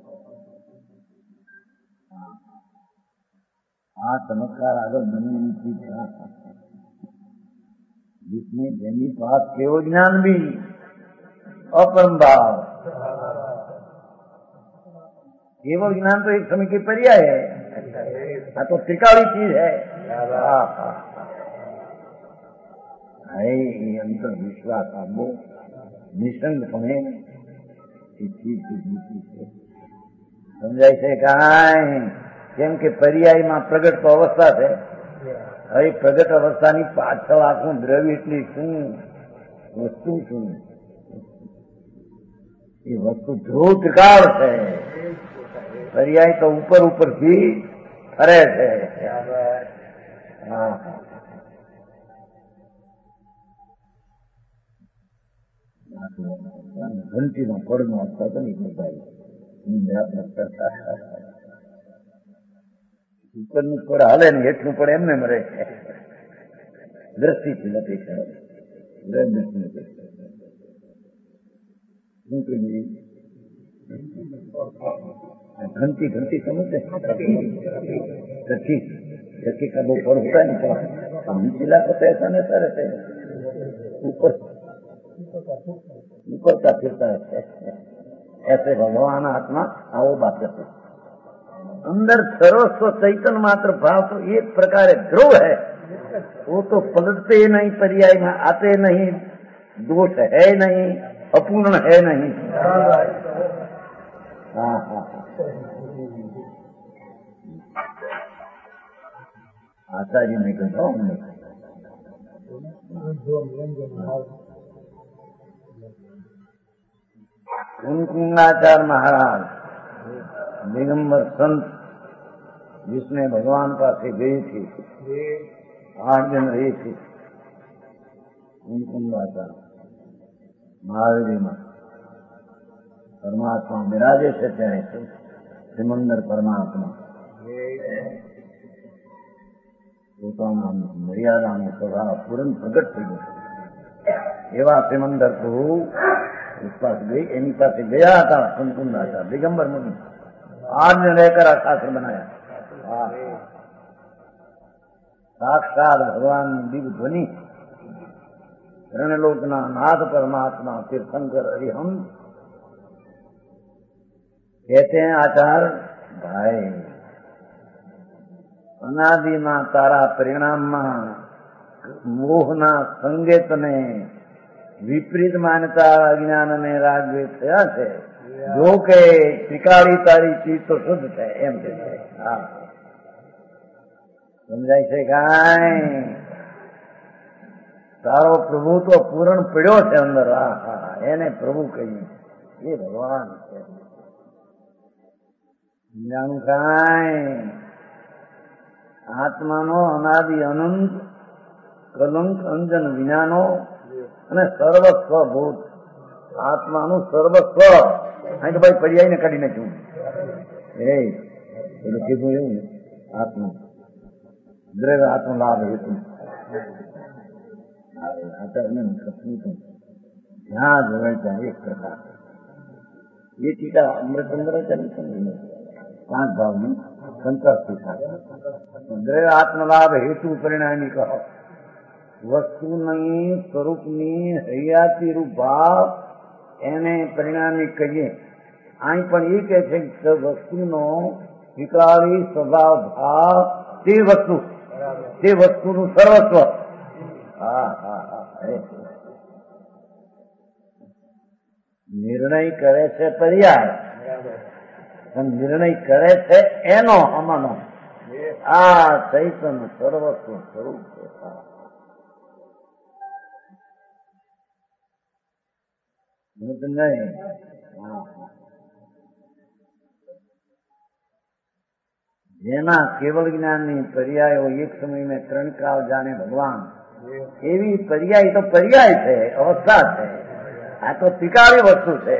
આ ચમત્કાર આગળ બની ચીજ जिसमें જેની પાસ કેવો જ્ઞાન બી अपरम भाव, केवल ज्ञान तो एक समय के पर्याय है, हाँ तो त्रिकाली चीज है. अंतर विश्वास आपको निसंगपणे चीज समझाय છે કાંઈ? કેમ કે પર્યાયમાં પ્રગટ તો અવસ્થા છે. હવે પ્રગટ અવસ્થાની પાછળ આખું દ્રવ્ય એટલી શું વસ્તુ શું? એ વસ્તુ ધ્રુવ ત્રિકાળ છે. પર્યાય તો ઉપર ઉપરથી ફરે છે. હા, ઘંટીનો પડનો થતો નહીં ભાઈ. ઉપરનું પડ હાલે ને હેઠનું પડ એમને મરે છે. દ્રષ્ટિથી નથી કરે. घंटी घंटी समझते चक्की का वो पड़ होता है ना, नीचला को तो ऐसा नहीं रहते, ऊपर ऊपर का फिरता है. ऐसे भगवान आत्मा आओ बात करते. अंदर सर्वस्व चैतन्य मात्र भाव तो एक प्रकार ध्रुव है, वो तो पलटते ही नहीं, पर्याय में आते नहीं, दोष है नहीं, अपूर्ण है नहीं. हाँ हाँ आचार्य ने कहा हमने कुंकुमाचार्य महाराज दिगंबर संत जिसने भगवान पास गई थी, 8 दिन रही थी कुंकुमाचार्य महावीर में. परमात्मा विराजे છે ત્યારે સિમંદર પરમાત્મા પોતાના મર્યાદાનો સ્વભાવ પૂર્ણ પ્રગટ થઈ ગયો. એવા સિમંદર પ્રભુ એની પાસે ગયા હતા કુંકુમાચાર્ય દિગંબર મુનિ. 8 दिन रहकर આ શાસ્ત્ર બનાયા. સાક્ષાત ભગવાન દિવ્ય ધ્વનિ रणलोकना नाथ परमात्मा तीर्थंकर हरिहंस कहते हैं आचार्य भाई, अनादिमा तारा परिणामમાં મોહના સંગેતને વિપરીત માનતા અજ્ઞાનને રાગવે થયા છે. જો કે ત્રિકાળી તારી ચીજ તો શુદ્ધ છે એમ કે છે. હા, સમજાય છે કાંઈ? તારો પ્રભુ તો પૂરણ પડ્યો છે અંદર. હા, એને પ્રભુ કહીએ, એ ભગવાન છે. જાણું કાંઈ? આત્માનો અનાદિ અનંત કલંક અંજન વિનાનો અને સર્વસ્વ ભૂત આત્માનું સર્વસ્વ. અહીં તો ભાઈ પર્યાયને કાઢી નાખ્યું. એટલે કીધું એવું ને, આત્મા દ્રવ આત્મલાભ હેતુ જ્યાં જોવાય ત્યાં એક પ્રકાર. એ ટીકા અમૃતચંદ્રાચાર્ય 5 ભાવની સંતોષથી થાય. દ્રવ આત્મલાભ હેતુ પરિણામી કહો. વસ્તુની સ્વરૂપની હૈયાતી રૂપ ભાવ એને પરિણામી કહીએ. અહીં પણ એ કહે છે કે વસ્તુનો વિકરાળી સ્વભાવ ભાવ તે વસ્તુનું સર્વસ્વ. હા હા હા. નિર્ણય કરે છે પર્યાય, નિર્ણય કરે છે એનો આમાંનો આ ચૈતન્ય સર્વસ્વ સ્વરૂપ છે. નહીં જેના કેવલ જ્ઞાનની પર્યાયો એક સમય મેં 3 કાળ જાણે ભગવાન, એવી પર્યાય તો પર્યાય છે, અવસ્થા છે. આ તો ત્રિકાળી વસ્તુ છે.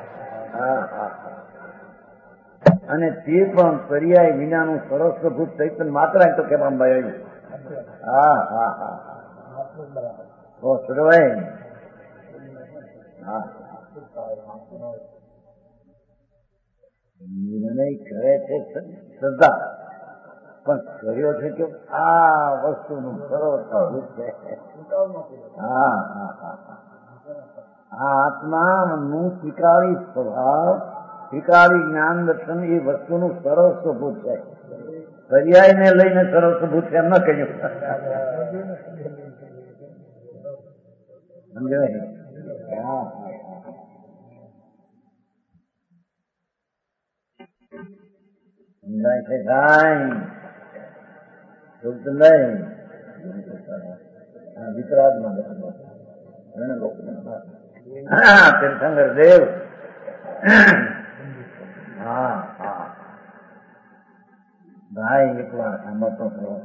અને તે પણ પર્યાય વિનાનું સરસ્વભૂત ચૈતન્ય માત્ર તો કહેવામાં આવ્યું. હા હા હા તો સુરવાય. હા, નિર્ણય કરે છે શ્રદ્ધા, પણ કર્યો છે કે આ વસ્તુનું સર્વસ્વભૂત છે. હા હા હા. આ આત્માનું ત્રિકાળી સ્વભાવ, ત્રિકાળી જ્ઞાન દર્શન એ વસ્તુનું સર્વસ્વભૂત છે. પર્યાયને લઈને સર્વસ્વભૂત છે એમ ન કહ્યું. સમજાય? હા સમજાય છે કાંઈ? નહીં વિતરાગમાં તીર્થંકર દેવ. હા હા ભાઈ એકવાર સાંભળતો થયો,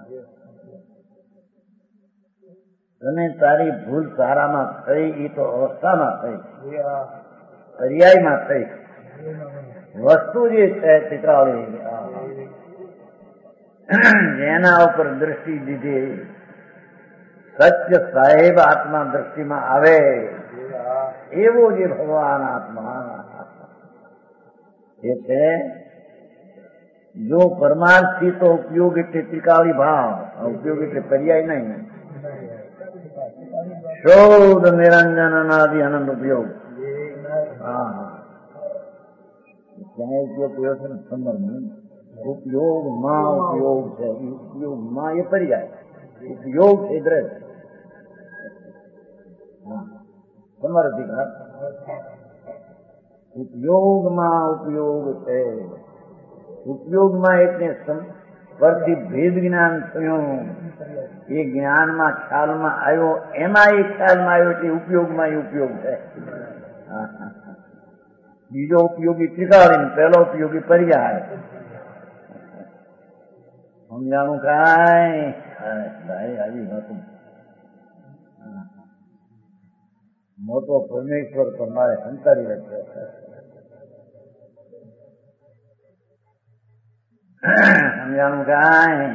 તને તારી ભૂલ સારામાં થઈ એ તો અવસ્થામાં થઈ, પર્યાયમાં થઈ. વસ્તુ જે છે ટીકાળી જેના ઉપર દ્રષ્ટિ દીધી, સત્ય સાહેબ આત્મા દ્રષ્ટિમાં આવે એવો જે ભગવાન આત્મા એ છે. જો પરમાર્થી તો ઉપયોગ એટલે ટીકાળી ભાવ, ઉપયોગ એટલે પર્યાય નહીં. શોધ નિરંજન અનાદિ અનંત ઉપયોગ. હા, ક્યાંય ઉપયોગ કર્યો છે ને સમર ઉપયોગમાં ઉપયોગ છે. ઉપયોગમાં એ પર્યાય, ઉપયોગ છે દ્રષ્ટિ. સમર્થિકા ઉપયોગમાં ઉપયોગ છે. ઉપયોગમાં એટલે પરથી ભેદ જ્ઞાન થયું, એ જ્ઞાનમાં ખ્યાલમાં આવ્યો, એમાં એ ખ્યાલમાં આવ્યો એટલે ઉપયોગમાં એ ઉપયોગ છે. બીજો ઉપયોગી ત્રિકાળી, પહેલો ઉપયોગી પર્યાય. સમજાણું કાંઈ? આવી હતું. મોટો પરમેશ્વર તમારે સંતાડી રાખ્યો છે. સમજાણું કાંઈ?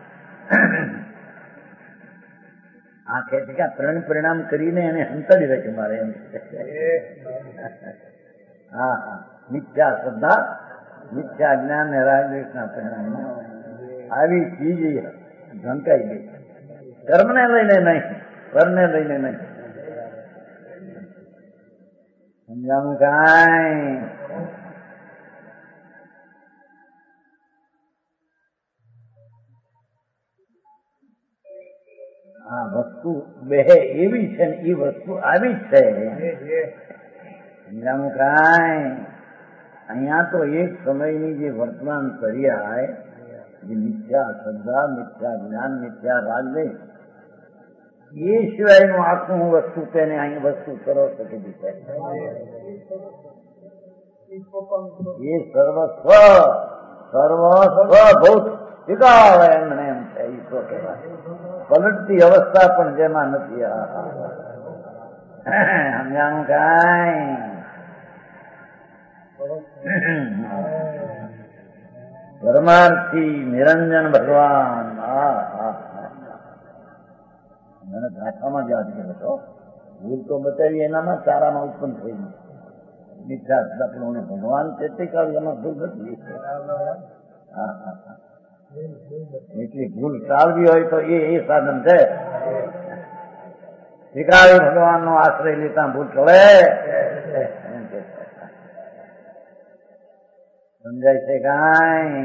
આ કે છે કે ત્રણ પરિણામ કરીને એને સંતાડી રાખ્યું મારે એમ. હા હા, મિથ્યા શ્રદ્ધા, મિથ્યા જ્ઞાન ને રાગદ્વેષના પરિણામ આવી ચીજ ઢંકાઈ ગઈ. કર્મને લઈને નહીં, ફળને લઈને નહીં. સમજાણું કાંઈ? આ વસ્તુ બે એવી છે ને એ વસ્તુ આવી જ છે. સમજાણું કાંઈ? અહીંયા તો એક સમયની જે વર્તમાન પર્યાય, જે મિથ્યા શ્રદ્ધા, મિથ્યા જ્ઞાન, મિથ્યા રાગદ્વેષ, એ સિવાયનું આખું વસ્તુ તેને અહીં વસ્તુ સરસ કીધી છે. એ સર્વસ્વ ભૂત ટીકાવે એમને એમ છે. ઈશ્વર કહેવાય. પલટતી અવસ્થા પણ જેમાં નથી. સમજાણું કાંઈ? પરમાર્થી નિરંજન ભગવાન. મને ભાષામાં જ યાદ કર્યો હતો. ભૂલ તો બતાવી એનામાં સારામાં ઉત્પન્ન થઈ ગઈ. મિથ્યા શ્રદ્ધા ભગવાન છે તે કાળ એમાં ભૂલ નથી. એટલી ભૂલ ટાળવી હોય તો એ સાધન છે. શ્રીકાળી ભગવાન નો આશ્રય લેતા ભૂલ ટળે. સમજાય છે કાંઈ?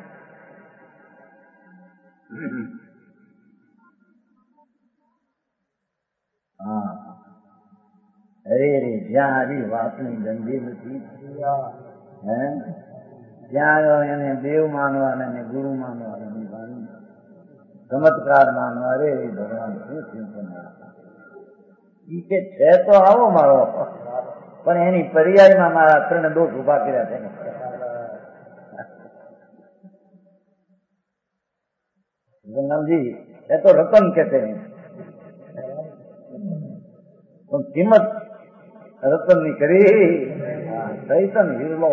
હા, અરે રે, જ્યાં આવી વાતની ગંદી નથી, હે ત્યાં એને દેવ માનવા ને ગુરુ માનવા, ચમત્કાર માનવા. અરે ભગવાન શું ચિંતન ઈ કે છે તો આવો મારો, પણ એની પર્યાયમાં મારા ત્રણ દોષ ઉભા કર્યા છે. ગંગાજી એ તો રતન કે છે, પણ કિંમત રતન ની કરી. ચૈતન હિરલો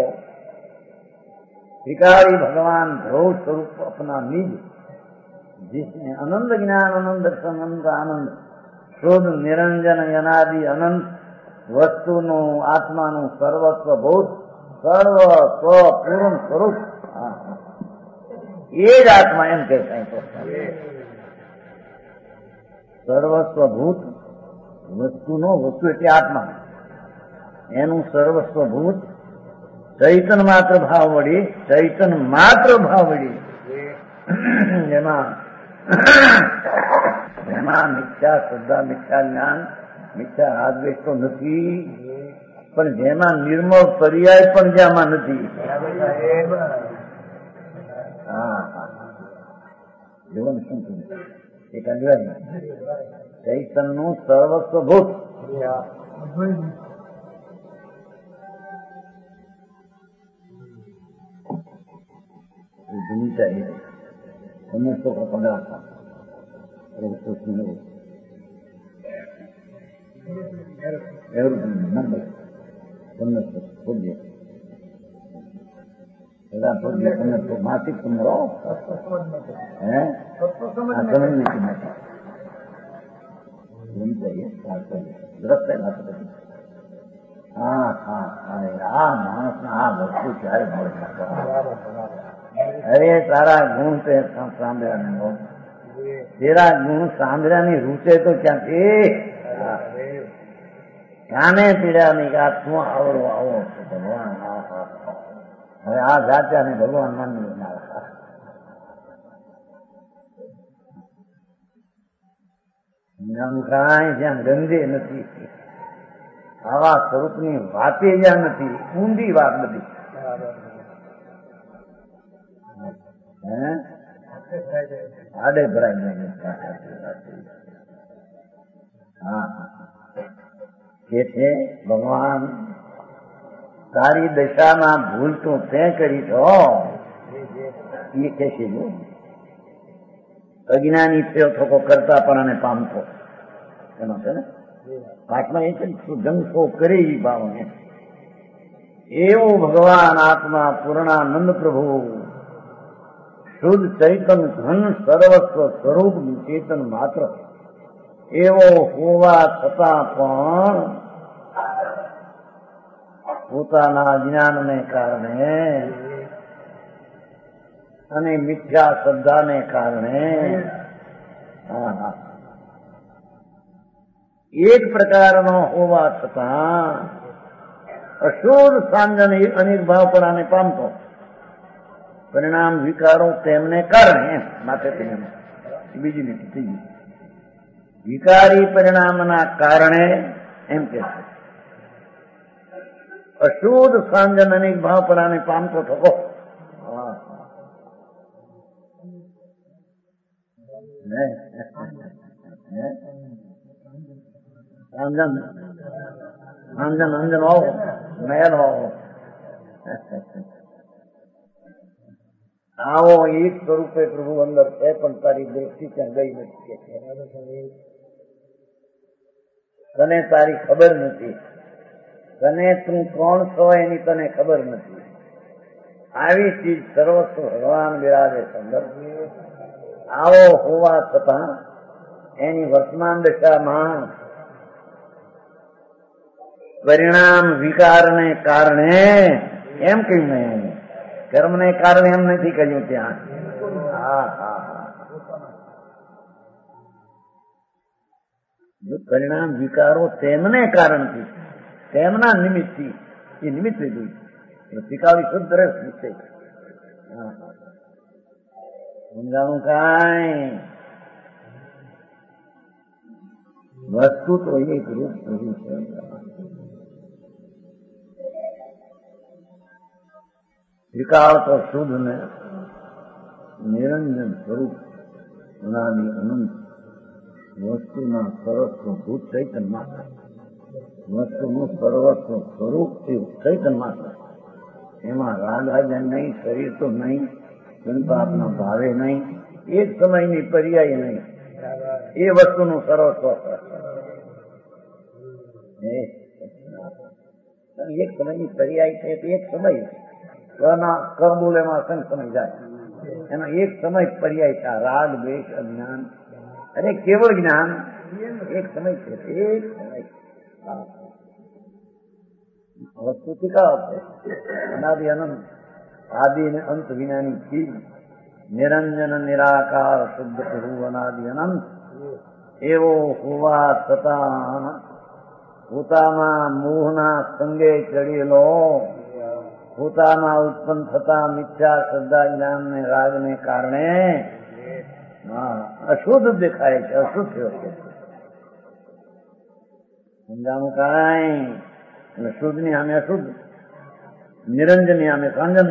भिखारी भगवान ध्रुव स्वरूप अपना निज, जिसमें आनंद ज्ञान आनंद दर्शन आनंद आनंद शुद्ध निरंजन अनादि अनंत वस्तु नु आत्मा नु सर्वस्व भूत सर्व स्व पूर्ण स्वरूप ये ज आत्मा एम कहते हैं. सर्वस्व भूत वस्तु नो वस्तु एटले आत्मा एनु सर्वस्व भूत चैतन मात्र भाव वड़ी, चैतन मात्र भाव वड़ी જેમાં મિથ્યા શ્રદ્ધા, મિથ્યા જ્ઞાન, મિથ્યા રાગદ્વેષ તો નથી, પણ જેમાં નિર્મળ પર્યાય પણ જેમાં નથી. જીવન શું થયું? એક અન્વય ચૈતન નું સર્વસ્વભૂત सुनता ही समस्तों का पड़ा था और उसको सुनो नंबर समस्त पूज्य पूज्य समस्त मासिक तुम रहो है समझने की मासिक चाहिए दुरुस्त है बात बची हाँ हाँ अरे मानस ने आ वस्तु क्यारे મળે अरे तारा गुण से सांभळ्या ने हो तेरा गुण सांभळ्या ની રૂચે તો ક્યાં છે કાને પીડા ની કા તું આવડો આવો ભગવાન હવે આ જાત્યા ને ભગવાન માની કાંઈ જ્યાં ગંદે નથી આવા સ્વરૂપની વાતે જ્યાં નથી ઊંધી વાત બધી આડે ભરાય હા કે છે ભગવાન તારી દશામાં ભૂલ તો તે કરી છો એ કહેશે જો અજ્ઞાની થયો થોકો કરતાપણાને પામતો એનો છે ને પાઠમાં એ છે જંગસો કરે એ ભાવને એવો ભગવાન આત્મા પૂર્ણાનંદ પ્રભુ શુદ્ધ ચૈતન ઘન સર્વસ્વ સ્વરૂપ ચેતન માત્ર એવો હોવા છતાં પણ પોતાના જ્ઞાનને કારણે અને મિથ્યા શ્રદ્ધાને કારણે એક પ્રકારનો હોવા છતાં અશુદ્ધ સાંજન અનિર્ભાવપણાને પામતો પરિણામ વિકારો તેમને કારણે માટે તેને બીજી નીતિ થઈ ગઈ વિકારી પરિણામના કારણે એમ કે છે અશુદ્ધ સાંજન અનિર્ભાવપણાને પામતો થકો અંજન અંજન અંજન હોવો મહેલ હોવો આવો એક સ્વરૂપે પ્રભુ અંદર છે પણ તારી દ્રષ્ટિ ત્યાં ગઈ નથી તને તારી ખબર નથી તને તું કોણ છો એની તને ખબર નથી આવી ચીજ સર્વસ્વ ભગવાન બિરાજે સંદર્ભ આવો હોવા છતાં એની વર્તમાન દશામાં પરિણામ વિકારને કારણે એમ કહ્યું મેં કર્મને કારણે એમ નથી કહ્યું ત્યાં હા હા જો પરિણામ વિકારો તેમને કારણથી તેમના નિમિત્તથી એ નિમિત્ત લીધું પ્રતિકાવી શુદ્ધ રસ નિશ્ચય સમજાણું કાંઈ વસ્તુ તો એક રૂપ થયું છે વિકાર તો શુદ્ધ ને નિરંજન સ્વરૂપ અનાદિ અનંત વસ્તુના સર્વસ્વ ભૂત ચૈતન માત્ર વસ્તુનું સર્વસ્વ સ્વરૂપ ચૈતન માત્ર એમાં રાગ આજન નહીં શરીર તો નહીં સંતાપના ભાવે નહીં એક સમયની પર્યાય નહીં એ વસ્તુનું સર્વસ્વ એક સમયની પર્યાય છે એક સમય કરબોલેમાં સંગ સમય જાય એનો એક સમય પર્યાય છે રાગ દ્વેષ અજ્ઞાન અરે કેવળ જ્ઞાન એક સમય છે એક સમય વસ્તુ ટીકાવ છે અનાદિ અનંત આદિ અને અંત વિનાની ચીજ નિરંજન નિરાકાર શુદ્ધ પ્રભુ અનાદિ અનંત એવો હોવા છતાં પોતામાં મોહના સંગે ચડેલો પોતામાં ઉત્પન્ન થતા મિથ્યા શ્રદ્ધા જ્ઞાન ને રાગ ને કારણે અશુદ્ધ દેખાય છે અશુદ્ધ થયો છે સમજાણું કાંઈ શુદ્ધ ની સામે અશુદ્ધ નિરંજન ની સામે સાંજન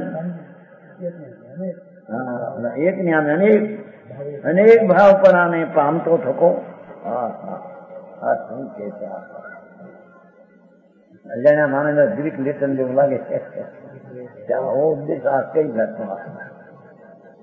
એક ની સામે અનેક અનેક ભાવ પર આને પામતો થકો આ શું કે છે અજાણ્યા માણસ ગ્રીક લેટન જેવું લાગે છે ઉપદેશ આ કઈ જાતનો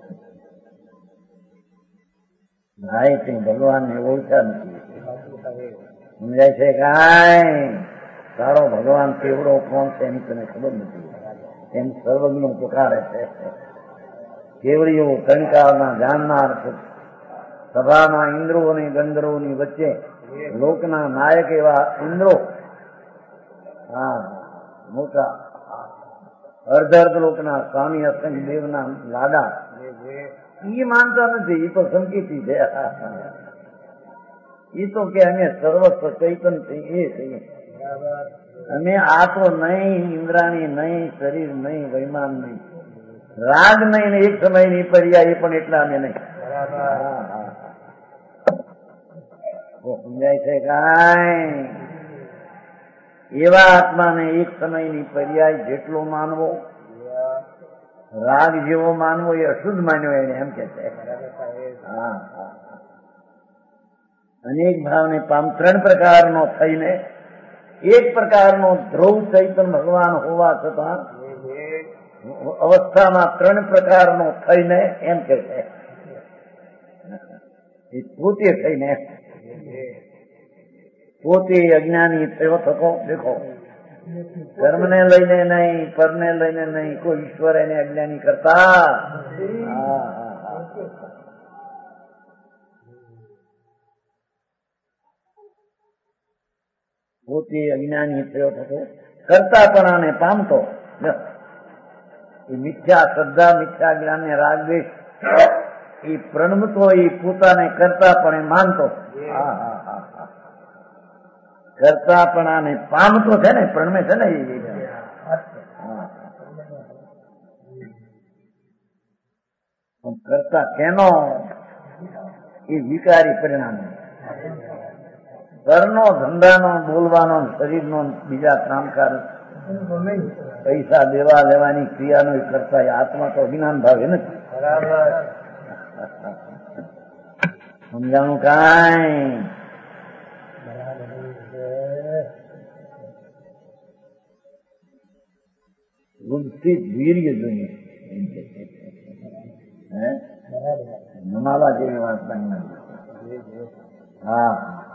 ભાઈ તે ભગવાનને ઓળખ્યા નથી. સમજાય છે કાંઈ? તારો ભગવાન કેવડો કોણ છે એની તને ખબર નથી. એમ સર્વજ્ઞ પુકારે છે. કેવડીઓ કંકાળના જાણનાર છે. સભામાં ઇન્દ્રો અને ગંધર્વોની વચ્ચે લોકના નાયક એવા ઇન્દ્રો, હા મોટા અર્ધ લોકના સ્વામી અસંગ દેવના લાડા, એ માનતા નથી. એ તો સંકેતી છે. એ તો કે અમે સર્વસ્વ ચૈતન છીએ, એ છીએ અમે. આ તો નહીં ઇન્દ્રાણી, નહીં શરીર, નહીં વૈમાન, નહીં રાગ, નહીં ને એક સમયની પર્યાય, એ પણ એટલા અમે નહીં. સમજાય છે કાંઈ? એવા આત્માને એક સમયની પર્યાય જેટલો માનવો, રાગ જેવો માનવો, એ અશુદ્ધ માન્યો એને, એમ કે છે. હા હા. અનેક ભાવને ત્રણ પ્રકારનો થઈને એક પ્રકારનો ધ્રુવ ચૈતન ભગવાન હોવા છતાં અવસ્થામાં ત્રણ પ્રકારનો થઈને, એમ કે છે. એ પોતે થઈને, પોતે અજ્ઞાની થયો થતો. દેખો, કર્મને લઈને નહીં, પરને લઈને નહીં, કોઈ ઈશ્વર એને અજ્ઞાની કરતા. પોતે અજ્ઞાની થયો થતો, કરતાપણાને પામતો. એ મિથ્યા શ્રદ્ધા, મિથ્યા જ્ઞાન ને રાગ દ્વેષ એ પ્રણમતો, એ પોતાને કરતાપણે માનતો. હા હા હા હા. કરતાપણાને પામતો છે ને, પ્રણમે છે ને. કરતા કેનો? એ વિકારી પરિણામ. ઘરનો, ધંધાનો, બોલવાનો, શરીરનો, બીજા કામકાજ, પૈસા દેવા લેવાની ક્રિયાનો એ કરતા. એ આત્મા તો અજ્ઞાન ભાવે નથી. સમજાણું કાંઈ? બુદ્ધિ વીર્ય જોઈએ. નમાવા જેવી વાત નહીં. હા,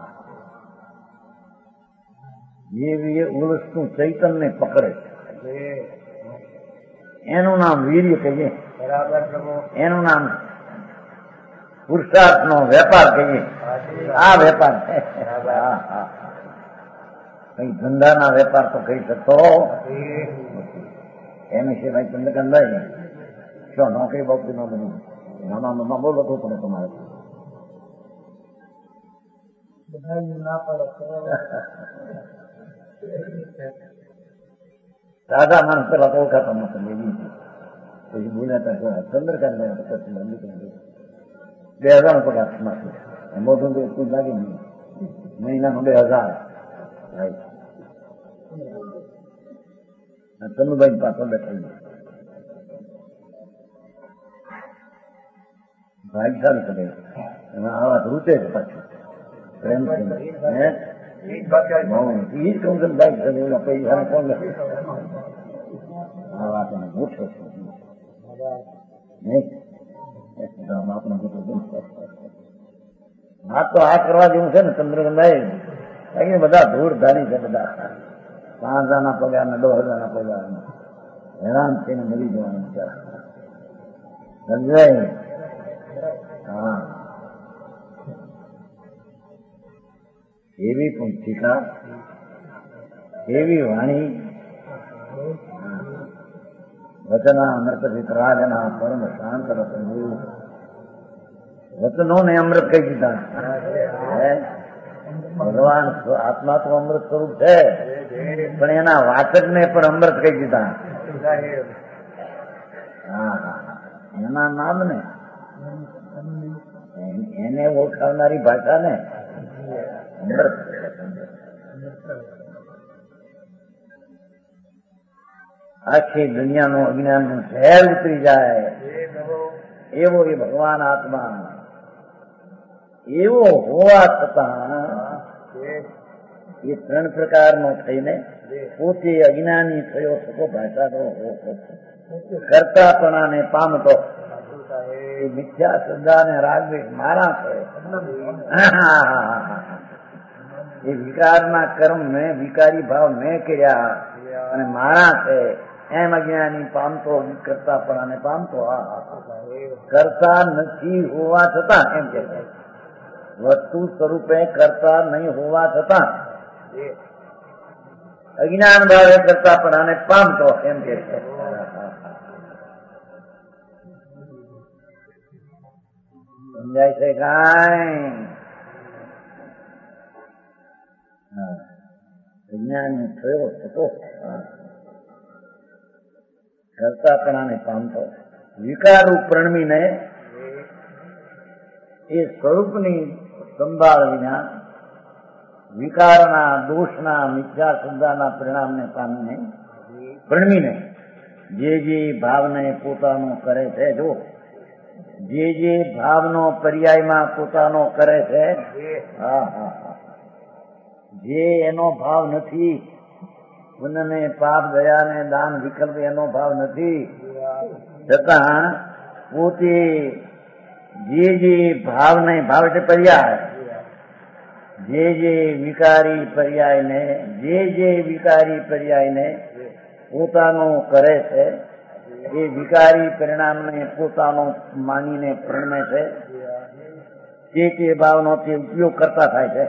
એ ઉલસનું ચૈતન ને પકડે, એનું નામ વીર્ય કહીએ. એનું નામ પુરુષાર્થ નો વેપાર કહીએ. આ વેપાર છે. કઈ ધંધાના વેપાર તો કહી શકતો એમ સિવાય ચંદ્રકાંતભાઈ શું નોકરી બોકરી નો બની નામાં બહુ બધું પડે તમારે. સાદા માણસ પેલા તો ઓળખાતા નથી. પછી બોલ્યા ચંદ્રકાંતભાઈ 2000 પગાર મોટું એટલું લાગી નહીં. મહિનામાં 2000. તનુભાઈ પાછો બેઠા ભાગશાળી કરે એમાં આવા રૂચે જ પાછું પ્રેમથી. એ જ કહું છું ભાઈ પૈસા કોણ આ વાત એને મોટો છે નહીં. આપણે આ તો આ કરવા જેવું છે ને ચંદ્રકાંતભાઈ. બધા ધૂળ ધારી છે. બધા 5,000 પગાર ને 10,000 પગાર હેરાન થઈને મળી જવાનું સમજાય? હા, એવી પુંચિકા, એવી વાણી, વચના અમૃત વિતરાજના પરમ શાંત રતન. વચનો ને અમૃત કહી દીધા. ભગવાન આત્મા તો અમૃત સ્વરૂપ છે, પણ એના વાચક ને પણ અમૃત કહી દીધા. હા, એના નામ ને એને ઓળખાવનારી ભાષા ને અમૃત. આખી દુનિયાનું અજ્ઞાનનું ઝેર ઉતરી જાય એવો એ ભગવાન આત્મા. એવો હોવા છતાં એ 3 પ્રકારનો થઈને પોતે અજ્ઞાની થયો થતો, ભાષાનો કરતાપણાને પામતો. એ મિથ્યા શ્રદ્ધા અને રાગદ્વેષ મારા છે. એ વિકારના કર્મ મેં વિકારી ભાવ મેં કર્યા અને મારા છે એમ અજ્ઞાની પામતો કરતાપણાને પામતો. કરતા નથી હોવા છતાં એમ કે વસ્તુ સ્વરૂપે કરતા નહીં હોવા છતાં અજ્ઞાન ભાવે કરતાપણાને પામતો એમ કે છે. સમજાય છે કાંઈ? વિજ્ઞાન થયો થતો કરતાપણાને પામતો વિકારું પ્રણમીને એ સ્વરૂપની સંભાળ વિના વિકારના દોષના મિથ્યા શ્રદ્ધાના પરિણામને પામીને પ્રણમીને જે ભાવને પોતાનો કરે છે, જો જે ભાવનો પર્યાયમાં પોતાનો કરે છે, જે એનો ભાવ નથી, પુણ્યને પાપ દયાને દાન વિકલ્પ એનો ભાવ નથી, છતાં પોતે જે ભાવને ભાવ એટલે પર્યાય, જે વિકારી પર્યાયને જે વિકારી પર્યાયને પોતાનો કરે છે, એ વિકારી પરિણામને પોતાનો માનીને પ્રણમે છે, તે ભાવનો તે ઉપયોગ કરતા થાય છે.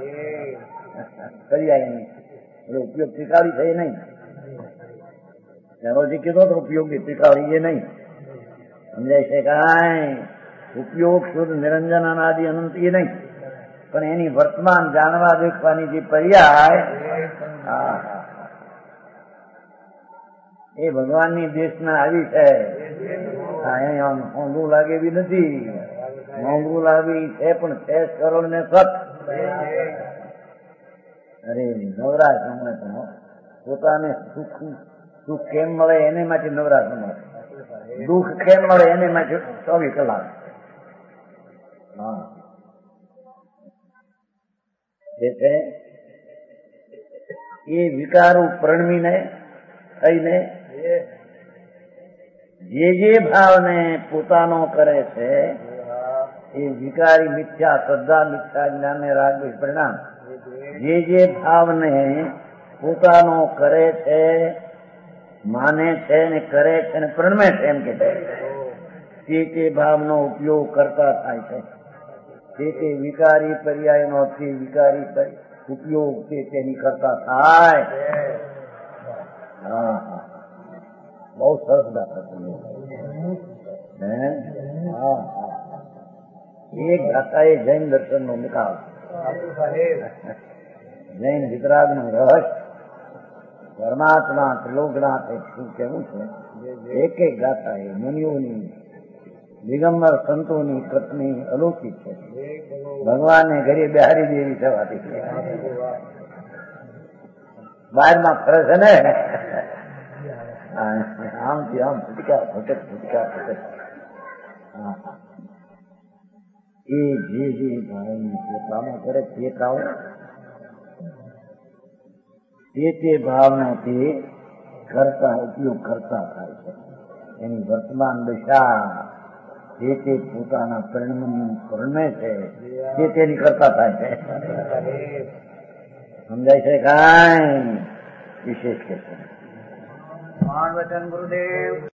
પર્યાય નહીં એટલે ઉપયોગ ત્રિકાળી છે નહીં. એનો જે કીધો તો ઉપયોગી ત્રિકાળી એ નહીં. સમજાય છે કાંઈ? ઉપયોગ શુદ્ધ નિરંજન અનાદિ અનંત એ નહીં, પણ એની વર્તમાન જાણવા દેખવાની જે પર્યાય એ ભગવાનની દેશના આવી છે. અહીંયા મોંઘું લાગે એવી નથી, મોંઘું લાગે છે પણ છે સરળ ને સત. અરે નવરાશ મળે પણ પોતાને સુખ કેમ મળે એને માટે નવરાશ મળે, દુઃખ કેમ મળે એને માટે 24 કલાક. એ વિકારું પ્રણમીને થઈને જે ભાવને પોતાનો કરે છે, એ વિકારી મિથ્યા શ્રદ્ધા મિથ્યા જ્ઞાન ને રાગદ્વેષ પરિણામ જે ભાવને પોતાનો કરે છે, માને છે ને કરે છે ને પ્રણમે છે એમ કે તે ભાવનો ઉપયોગ કરતા થાય છે. તે વિકારી પર્યાયનો તે વિકારી ઉપયોગ તેની કરતા થાય. બહુ સરસ દાખલા. એક ગાથા એ જૈન દર્શન નો નિકાલ, જૈન વિતરાગ નું રહસ્ય, પરમાત્મા ત્રિલોકનાથ શું કેવું છે. એક ગાથા એ મુનિઓની દિગંબર સંતોની પત્ની અલૌકિક છે. ભગવાનને ઘરે બિહારી દેવી થવાથી બહારમાં ફરે છે ને, આમથી આમ ફૂટકા ફટક. એ જે ભાવની પોતાનો કરે તે કાવ તે ભાવનો તે કરતા ઉપયોગ કરતા થાય છે. એની વર્તમાન દશા તે પોતાના પરિણમે છે, તેની કરતા થાય છે. સમજાય છે કાંઈ? વિશેષ કે છે. વચન ગુરુદેવ.